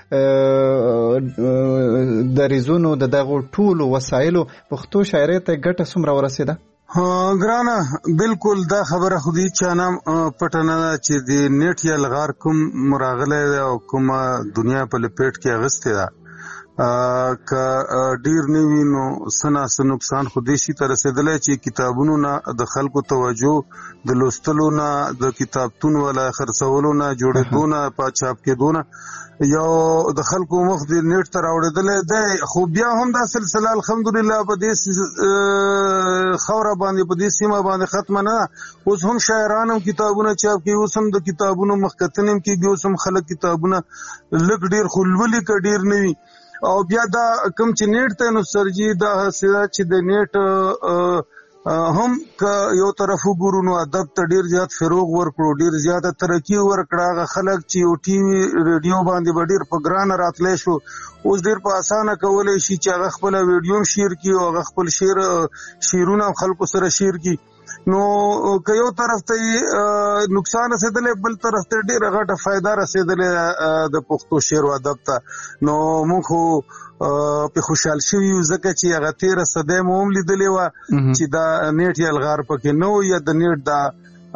د ریزونو دغه ټولو وسایلو پښتو شاعري ته ګټه څومره ورسېده ګرانه بالکل دا خبره خودي چانه پټنه چې د نیټ یا لغار کوم مراغله او کوم دنیا په لپیټ کې اغسته ده که ډیر نیوی نو سنا نقصان خودي شي تر رسیدلای چې کتابونو نه د خلکو توجه د لوستلو نه د کتابتون ولا خرڅولو نه جوړېدو نه په چاپ کېدو نه یو د خلکو مخ د نیټ تر اوړېدل دی خو بیا هم دا سلسله الحمدلله په دې خوره باندې په دې سیمه باندې ختم نه اوس هم شاعرانو کتابونه چاپ کوي اوس هم د کتابونو مخکتنیم کې اوس هم خلک کتابونه لګ ډیر خلولي ک ډیر نوي او بیا دا کوم چې نیټ ته نو سرجی دا سره چې د نیټ هم ک یو طرف وګورو نو ادب ته ډیر زیات فروغ ورکړو ډیر زیاته ترقی ورکړه خلک چې یو ټي وي ریډیو باندې ډیر په ګران راتلې شو اوس ډیر په اسانه کولای شي چې هغه خپل ویډیو شیر کړي او هغه خپل شیرونه خلکو سره شیر کړي نو که یو طرف ته نقصان رسیدلې بل طرف ته ډیره غټه فائدہ رسیدلې د پښتو شعر او ادب ته نو موږ په خوشحال شو یو ځکه چې هغه 13 صدې مو هم لیدلې و چې دا نیټ یا الغار پکې نو یا د نیټ دا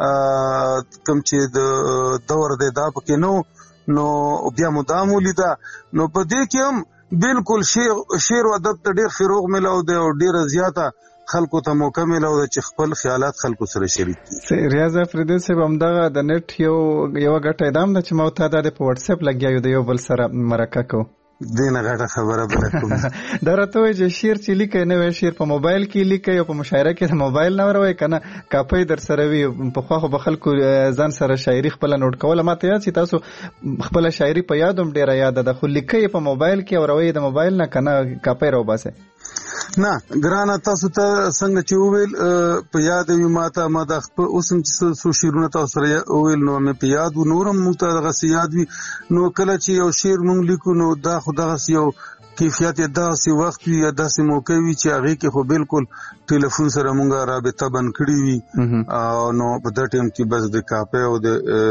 کوم چې د دور د دا پکې نو بیا مدام ولیدا نو په دې کې هم بالکل شعر او ادب ته ډیر فروغ ملو دی او ډیر زیاته خلکو ته موقع ملو چې خپل خیالات خلکو سره شریک کړي ریاض افریدي صاحب همدغه د نیټ یو غټه ادم ده چې موته د په واتس اپ لګیاو د یو بل سره مرکه کو دینه غټه خبره بل کوم درته وای چې شعر چې لیکي نه وای شعر په موبایل کې لیکي او په مشاعره کې موبایل نه وروي کنه کاپي در سره وي په خو به خلکو ځان سره شاعري خپل نوٹ کوله ماته یاد چې تاسو خپل شاعري په یادوم ډیره یاد ده خو لیکي په موبایل کې او وروي د موبایل نه کنه کاپي راو باسه نه ګرانه تاسو ته څنګه چې وویل په یاد وي ماته ما د خپل اوسم چې څو شعرونه تاسو سره وویل نو مې په یاد و نورم مو ته دغه یاد وي نو کله چې یو شعر مونږ لیکو نو دا خو دغه یو کیفیت داسې وخت وي یا داسې موقع وي چې هغه کې خو بالکل ټلیفون سره مونږه رابطه بند کړی وي او نو په دې ټیم کې بس د کاپي او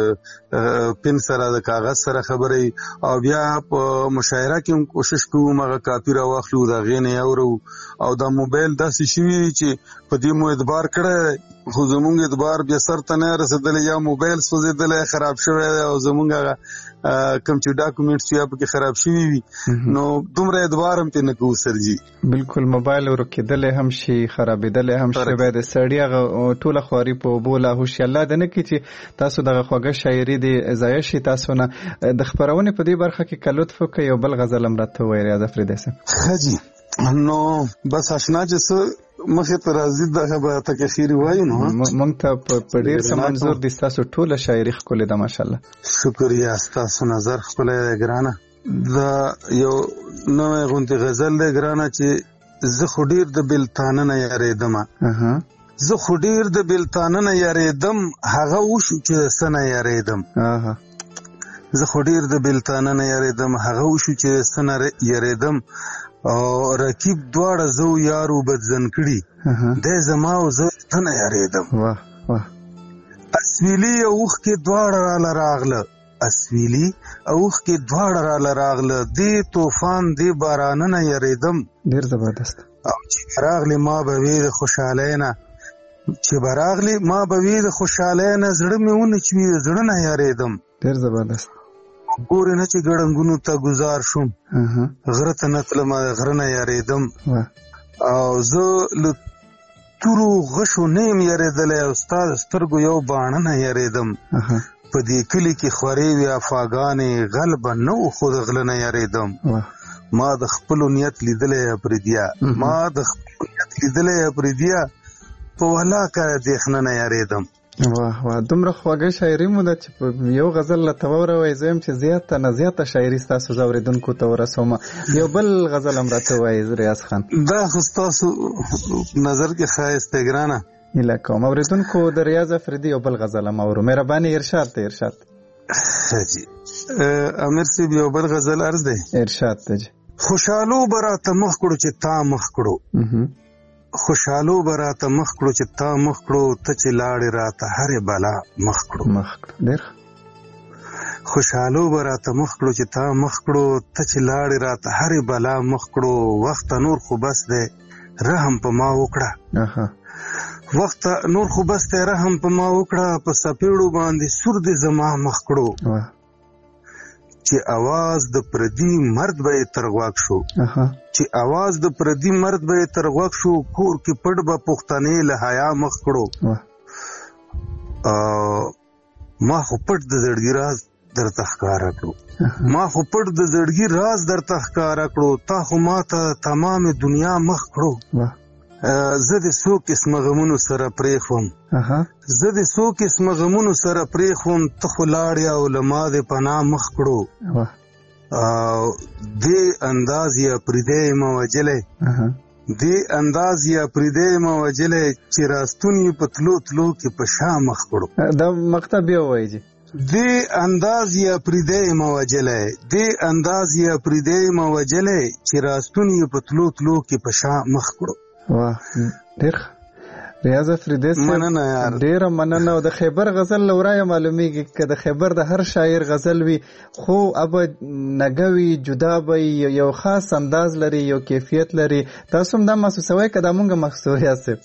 د پن سره د کاغذ سره خبرې او بیا په مشاعره کې کوشش کوو مغه کاپي را واخلو دا غینې اورو او دا موبایل داسې شوی چې په دې مو اعتبار کړه خو زمونږ اعتبار بیا سر ته نه رسیدل یا موبایل سوځیدل خراب شوی او زمونږ کوم چې ډاکومېنټس یا په کې خراب شوی وي نو دومره اعتبار هم نه کوو سرجی بالکل موبایل ورکېدل هم شي خرابېدل هم شي به د سړی ټوله خواري په بوله هوښ الله د نه کې چې تاسو دغه خوږه شاعري دی ضایع شي تاسو نه د خبرونې په دې برخه کې کلطف کوي یو بل غزل هم راته وایي ریاض افریدی صاحب خجی نو بس آشنا چې مخې ته راځي دغه به ته خیری وایو نو مونږ ته په ډیر څه منظور دي تاسو ټوله شاعري ښکلې ده ماشاءالله شکریا تاسو نظر ښکلی دی ګرانه دا یو نوې غونډې غزل دی ګرانه چې زه خو ډیر د بلتانه نه یاریدم زه خو ډیر د بلتانه نه یاریدم هغه وشو چې سنه یاریدم زه خو ډیر د بلتانه نه یاریدم هغه وشو چې سنه یاریدم او رکیب دواړه زو یارو بدزن کړي د زما او زه ته یاریدم واه واه اسویلی اوخ کې دواړه را لراغله اسویلی اوخ کې دواړه را لراغله دی طوفان دی باران نه یاریدم ډیر زبردست او چې راغلی ما به وی د خوشاله نه چې براغلی ما به وی د خوشاله نه زړه مې ونه چې زړه نه یاریدم ډیر زبردست ګورې نه چې ګړنګونو ته گزار شوم غره ته نه تلم غره نه یاریدم او زه له تورو غشو نیم یاریدلی او ستا د سترګو یو باڼه نه یاریدم په دې کلي کې خورې وې افاګانې غل به نه و خو د غله نه یاریدم ما د خپلو نیت لیدلی اپریدیا ما د خپلو نیت لیدلی اپریدیا په ولاکه دیخنه نه یاریدم واه واه دومره خوږه شاعري مو ده چې یو غزل له توروي زم چې زیاته نه زیاته شاعري تاسو زوریدونکو ته ورسوم یو بل غزل هم راته وایي ریاض خان دا خو تاسو نظر کې خایسته ګرانه الکه اوریدونکو د ریاض افریدی یو بل غزل هم اورو مهرباني ارشاد ته ارشاد جی امیر سی یو بل غزل عرض دی ارشاد ته خوشالو براته مخ کړو چې تا مخ کړو خوشالو براته مخ کړو چې تا مخ کړو ته چې لاړې راته هرې بلا مخ کړو ډېر خوشالو براته مخ کړو چې تا مخ کړو ته چې لاړې راته هرې بلا مخ کړو وخت نور خو بس دی رحم په ما وکړه وخت نور خو بس دی رحم په ما وکړه په سپېړو باندې سور دې زما مخ کړو چې आवाज د پردي مرد به تر غواک شو چې आवाज د پردي مرد به تر غواک شو کور کې پړ به پښتنې له حیا مخ کړو ما خو پټ د زړګي راز درته ښکارا کړو ما خو پټ د زړګي راز درته ښکارا کړو تا خو ما ته تمام دنیا مخ کړو زه د څو قسمه غمونو سره پرېښوم زه د څو قسمه غمونو سره پرېښوم ته خو لاړې او له ما د پناه مخ کړو دې انداز یې اپریدی یم وجلی دې انداز یې اپریدی یم وجلی چې راستون یې په تلو تلو کې په شا مخ کړو دا مقطع بیا ووایي جي دې انداز یې اپریدی یم وجلی دې انداز یې اپریدی یم وجلی چې راستون یې په تلو تلو کې په شا مخ کړو واه ډېر ریاض افریدی مننه یار ډېره مننه او د خیبر غزل لورای معلومیږي که د خیبر د هر شاعر غزل وي خو اب نګوي جدا وي یو خاص انداز لري یو کیفیت لري تاسو هم دا محسوسوي که دا مونږ محسوسوي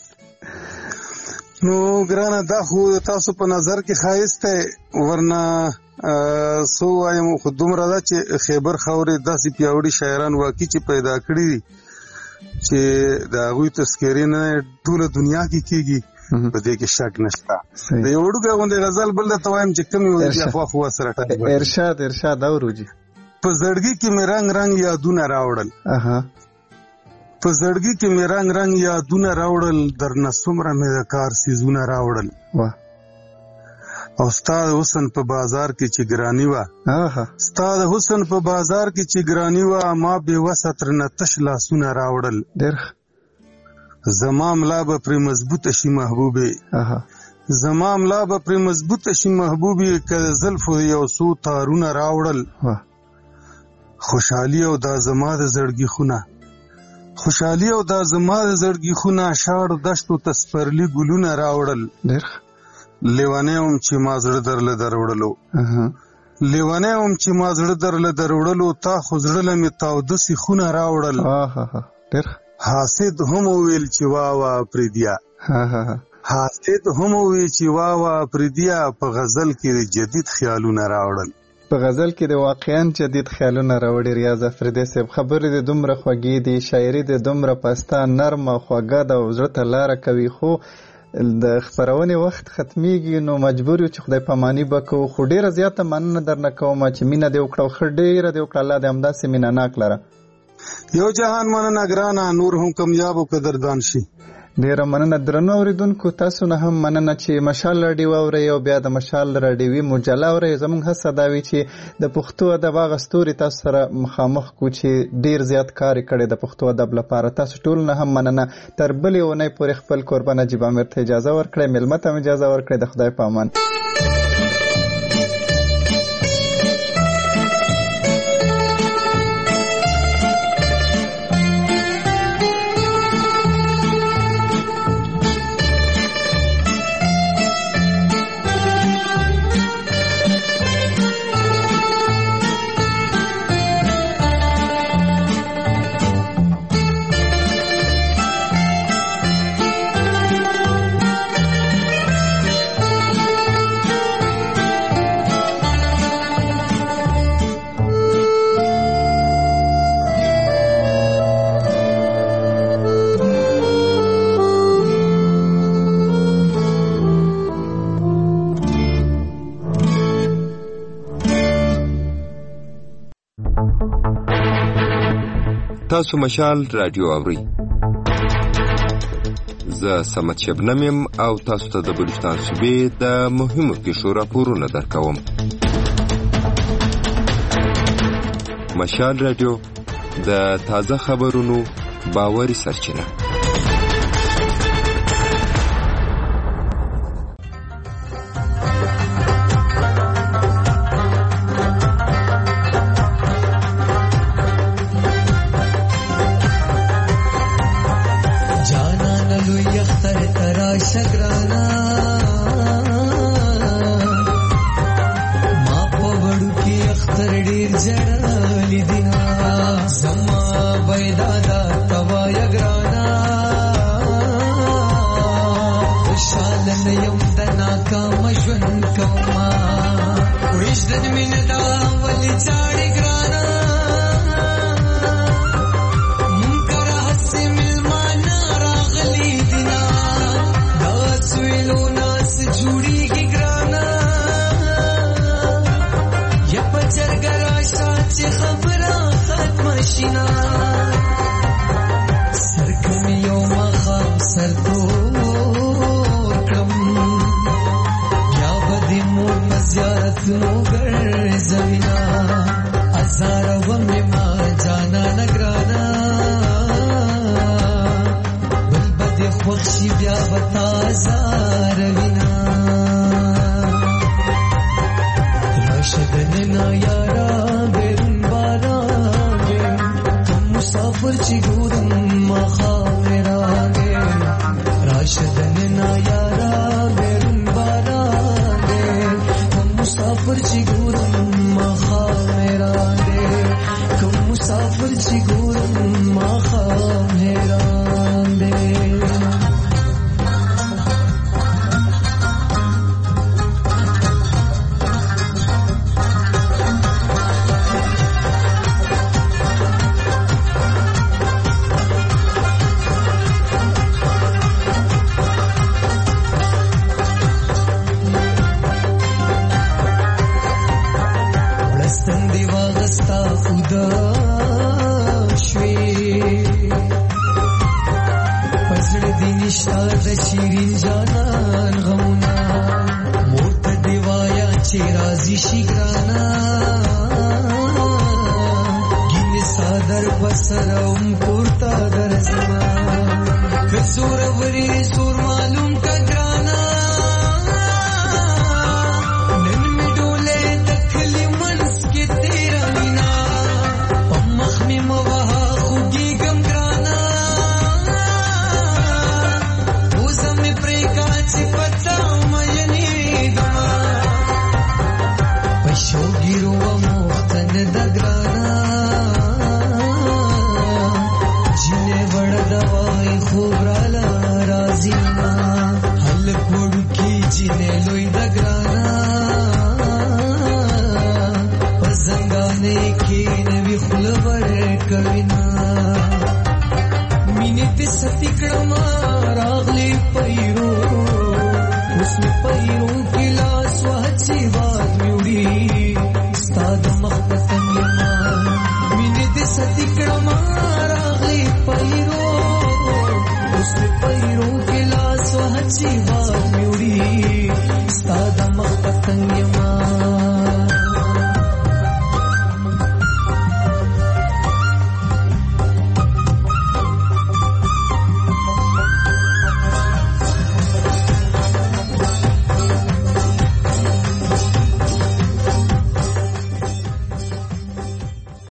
نو ګرانه دا خو تاسو په نظر کې ښایسته ورنه سو وایم خو دومره ده چې خیبر خاورې داسې پیاوړي شاعران واقعي چې پیدا کړي چې د هغوی تذکرې نه ټوله دنیا کې کېږي په دې کې شک نشته د یو وړوکی غوندې غزل بل درته وایم چې کومې وایي خواخوا سره ټاک ارشاد اورو جي په زړګي کې مې رنګ رنګ یادونه راوړل په زړګي کې مې رنګ رنګ یادونه راوړل درنه څومره مې د کار څیزونه راوړل او ستا د حسن په بازار کې چې ګراني وه ستا د حسن په بازار کې چې ګراني وه ما بې وسه ترنه تش لاسونه راوړل زما ملا به پر مضبوطه شي محبوبې زما ملا به پر مضبوطه شي محبوبې که زلفو یو څو تارونه راوړل خوشحالي او دا زما د زړګي خونه خوشحالي او دا زما د زړګي خونه شاړ دشتو تسپرلی ګلونه راوړل لیوانه هم چې ما زړه درله دروړلو لیوانه هم چې ما زړه درله دروړلو تا خو زړه لمې تاوده سیخونه راوړل حاسد هم ویل چې واوا پریدیا حاسد هم وی چې واوا پریدیا په غزل کې جدید خیالونه راوړل په غزل کې د واقعاً جدید خیالونه راوړي ریاض افریدی صاحب خبرې د دومره خوږې دي شاعري د دومره پسته نرمه خوږه ده او زړه ته لاره کوي خو د خبرونې وخت ختمیږي نو مجبور یو چې خدای پاماني وکړو خو ډیره زیاته مننه درنه کوم چې مینه دې وکړه خو ډیره دې وکړه الله دې همداسې مینه ناک لره یو جهان مننه ګرانه نور هم کامیاب او قدردان شي ډیره مننه درنو اوریدونکو تاسو نه هم مننه چې مشال راډیو اورئ او بیا د مشال راډیوي مجله اورئ زموږ هڅه دا وي چې د پښتو ادب هغه ستوري تاسو سره مخامخ کو چې ډیر زیات کار کړي د پښتو ادب لپاره تاسو ټول نه هم مننه تر بلې اونۍ پورې خپل قربان نجیب امیر ته اجازه ورکړئ مېلمه ته اجازه ورکړئ د خدای په امان تاسو مشال رادیو اورئ زه سمت شبنم یم او تاسو ته د بلوچستان صوبې د مهمو کیسو راپورونه درکوم مشال رادیو د تازه خبرونو باوري سرچینه زوروري زور معلوم کا ګرانا نن می ډولې تکلی منس کې تیرا مینا پمخ می موها خوږی ګم ګرانا اوسم می پریکا چې پتا مې دما پښو ګیرو مختن د ګرانا جنې وړ دواي خوب رالا رازینا حل کوړ کی جنې لوی د ګرانا پزنګانې کې نوې خلور کوینا مینې ته ستې کړم راغلي پیرو اوس می پیرو کې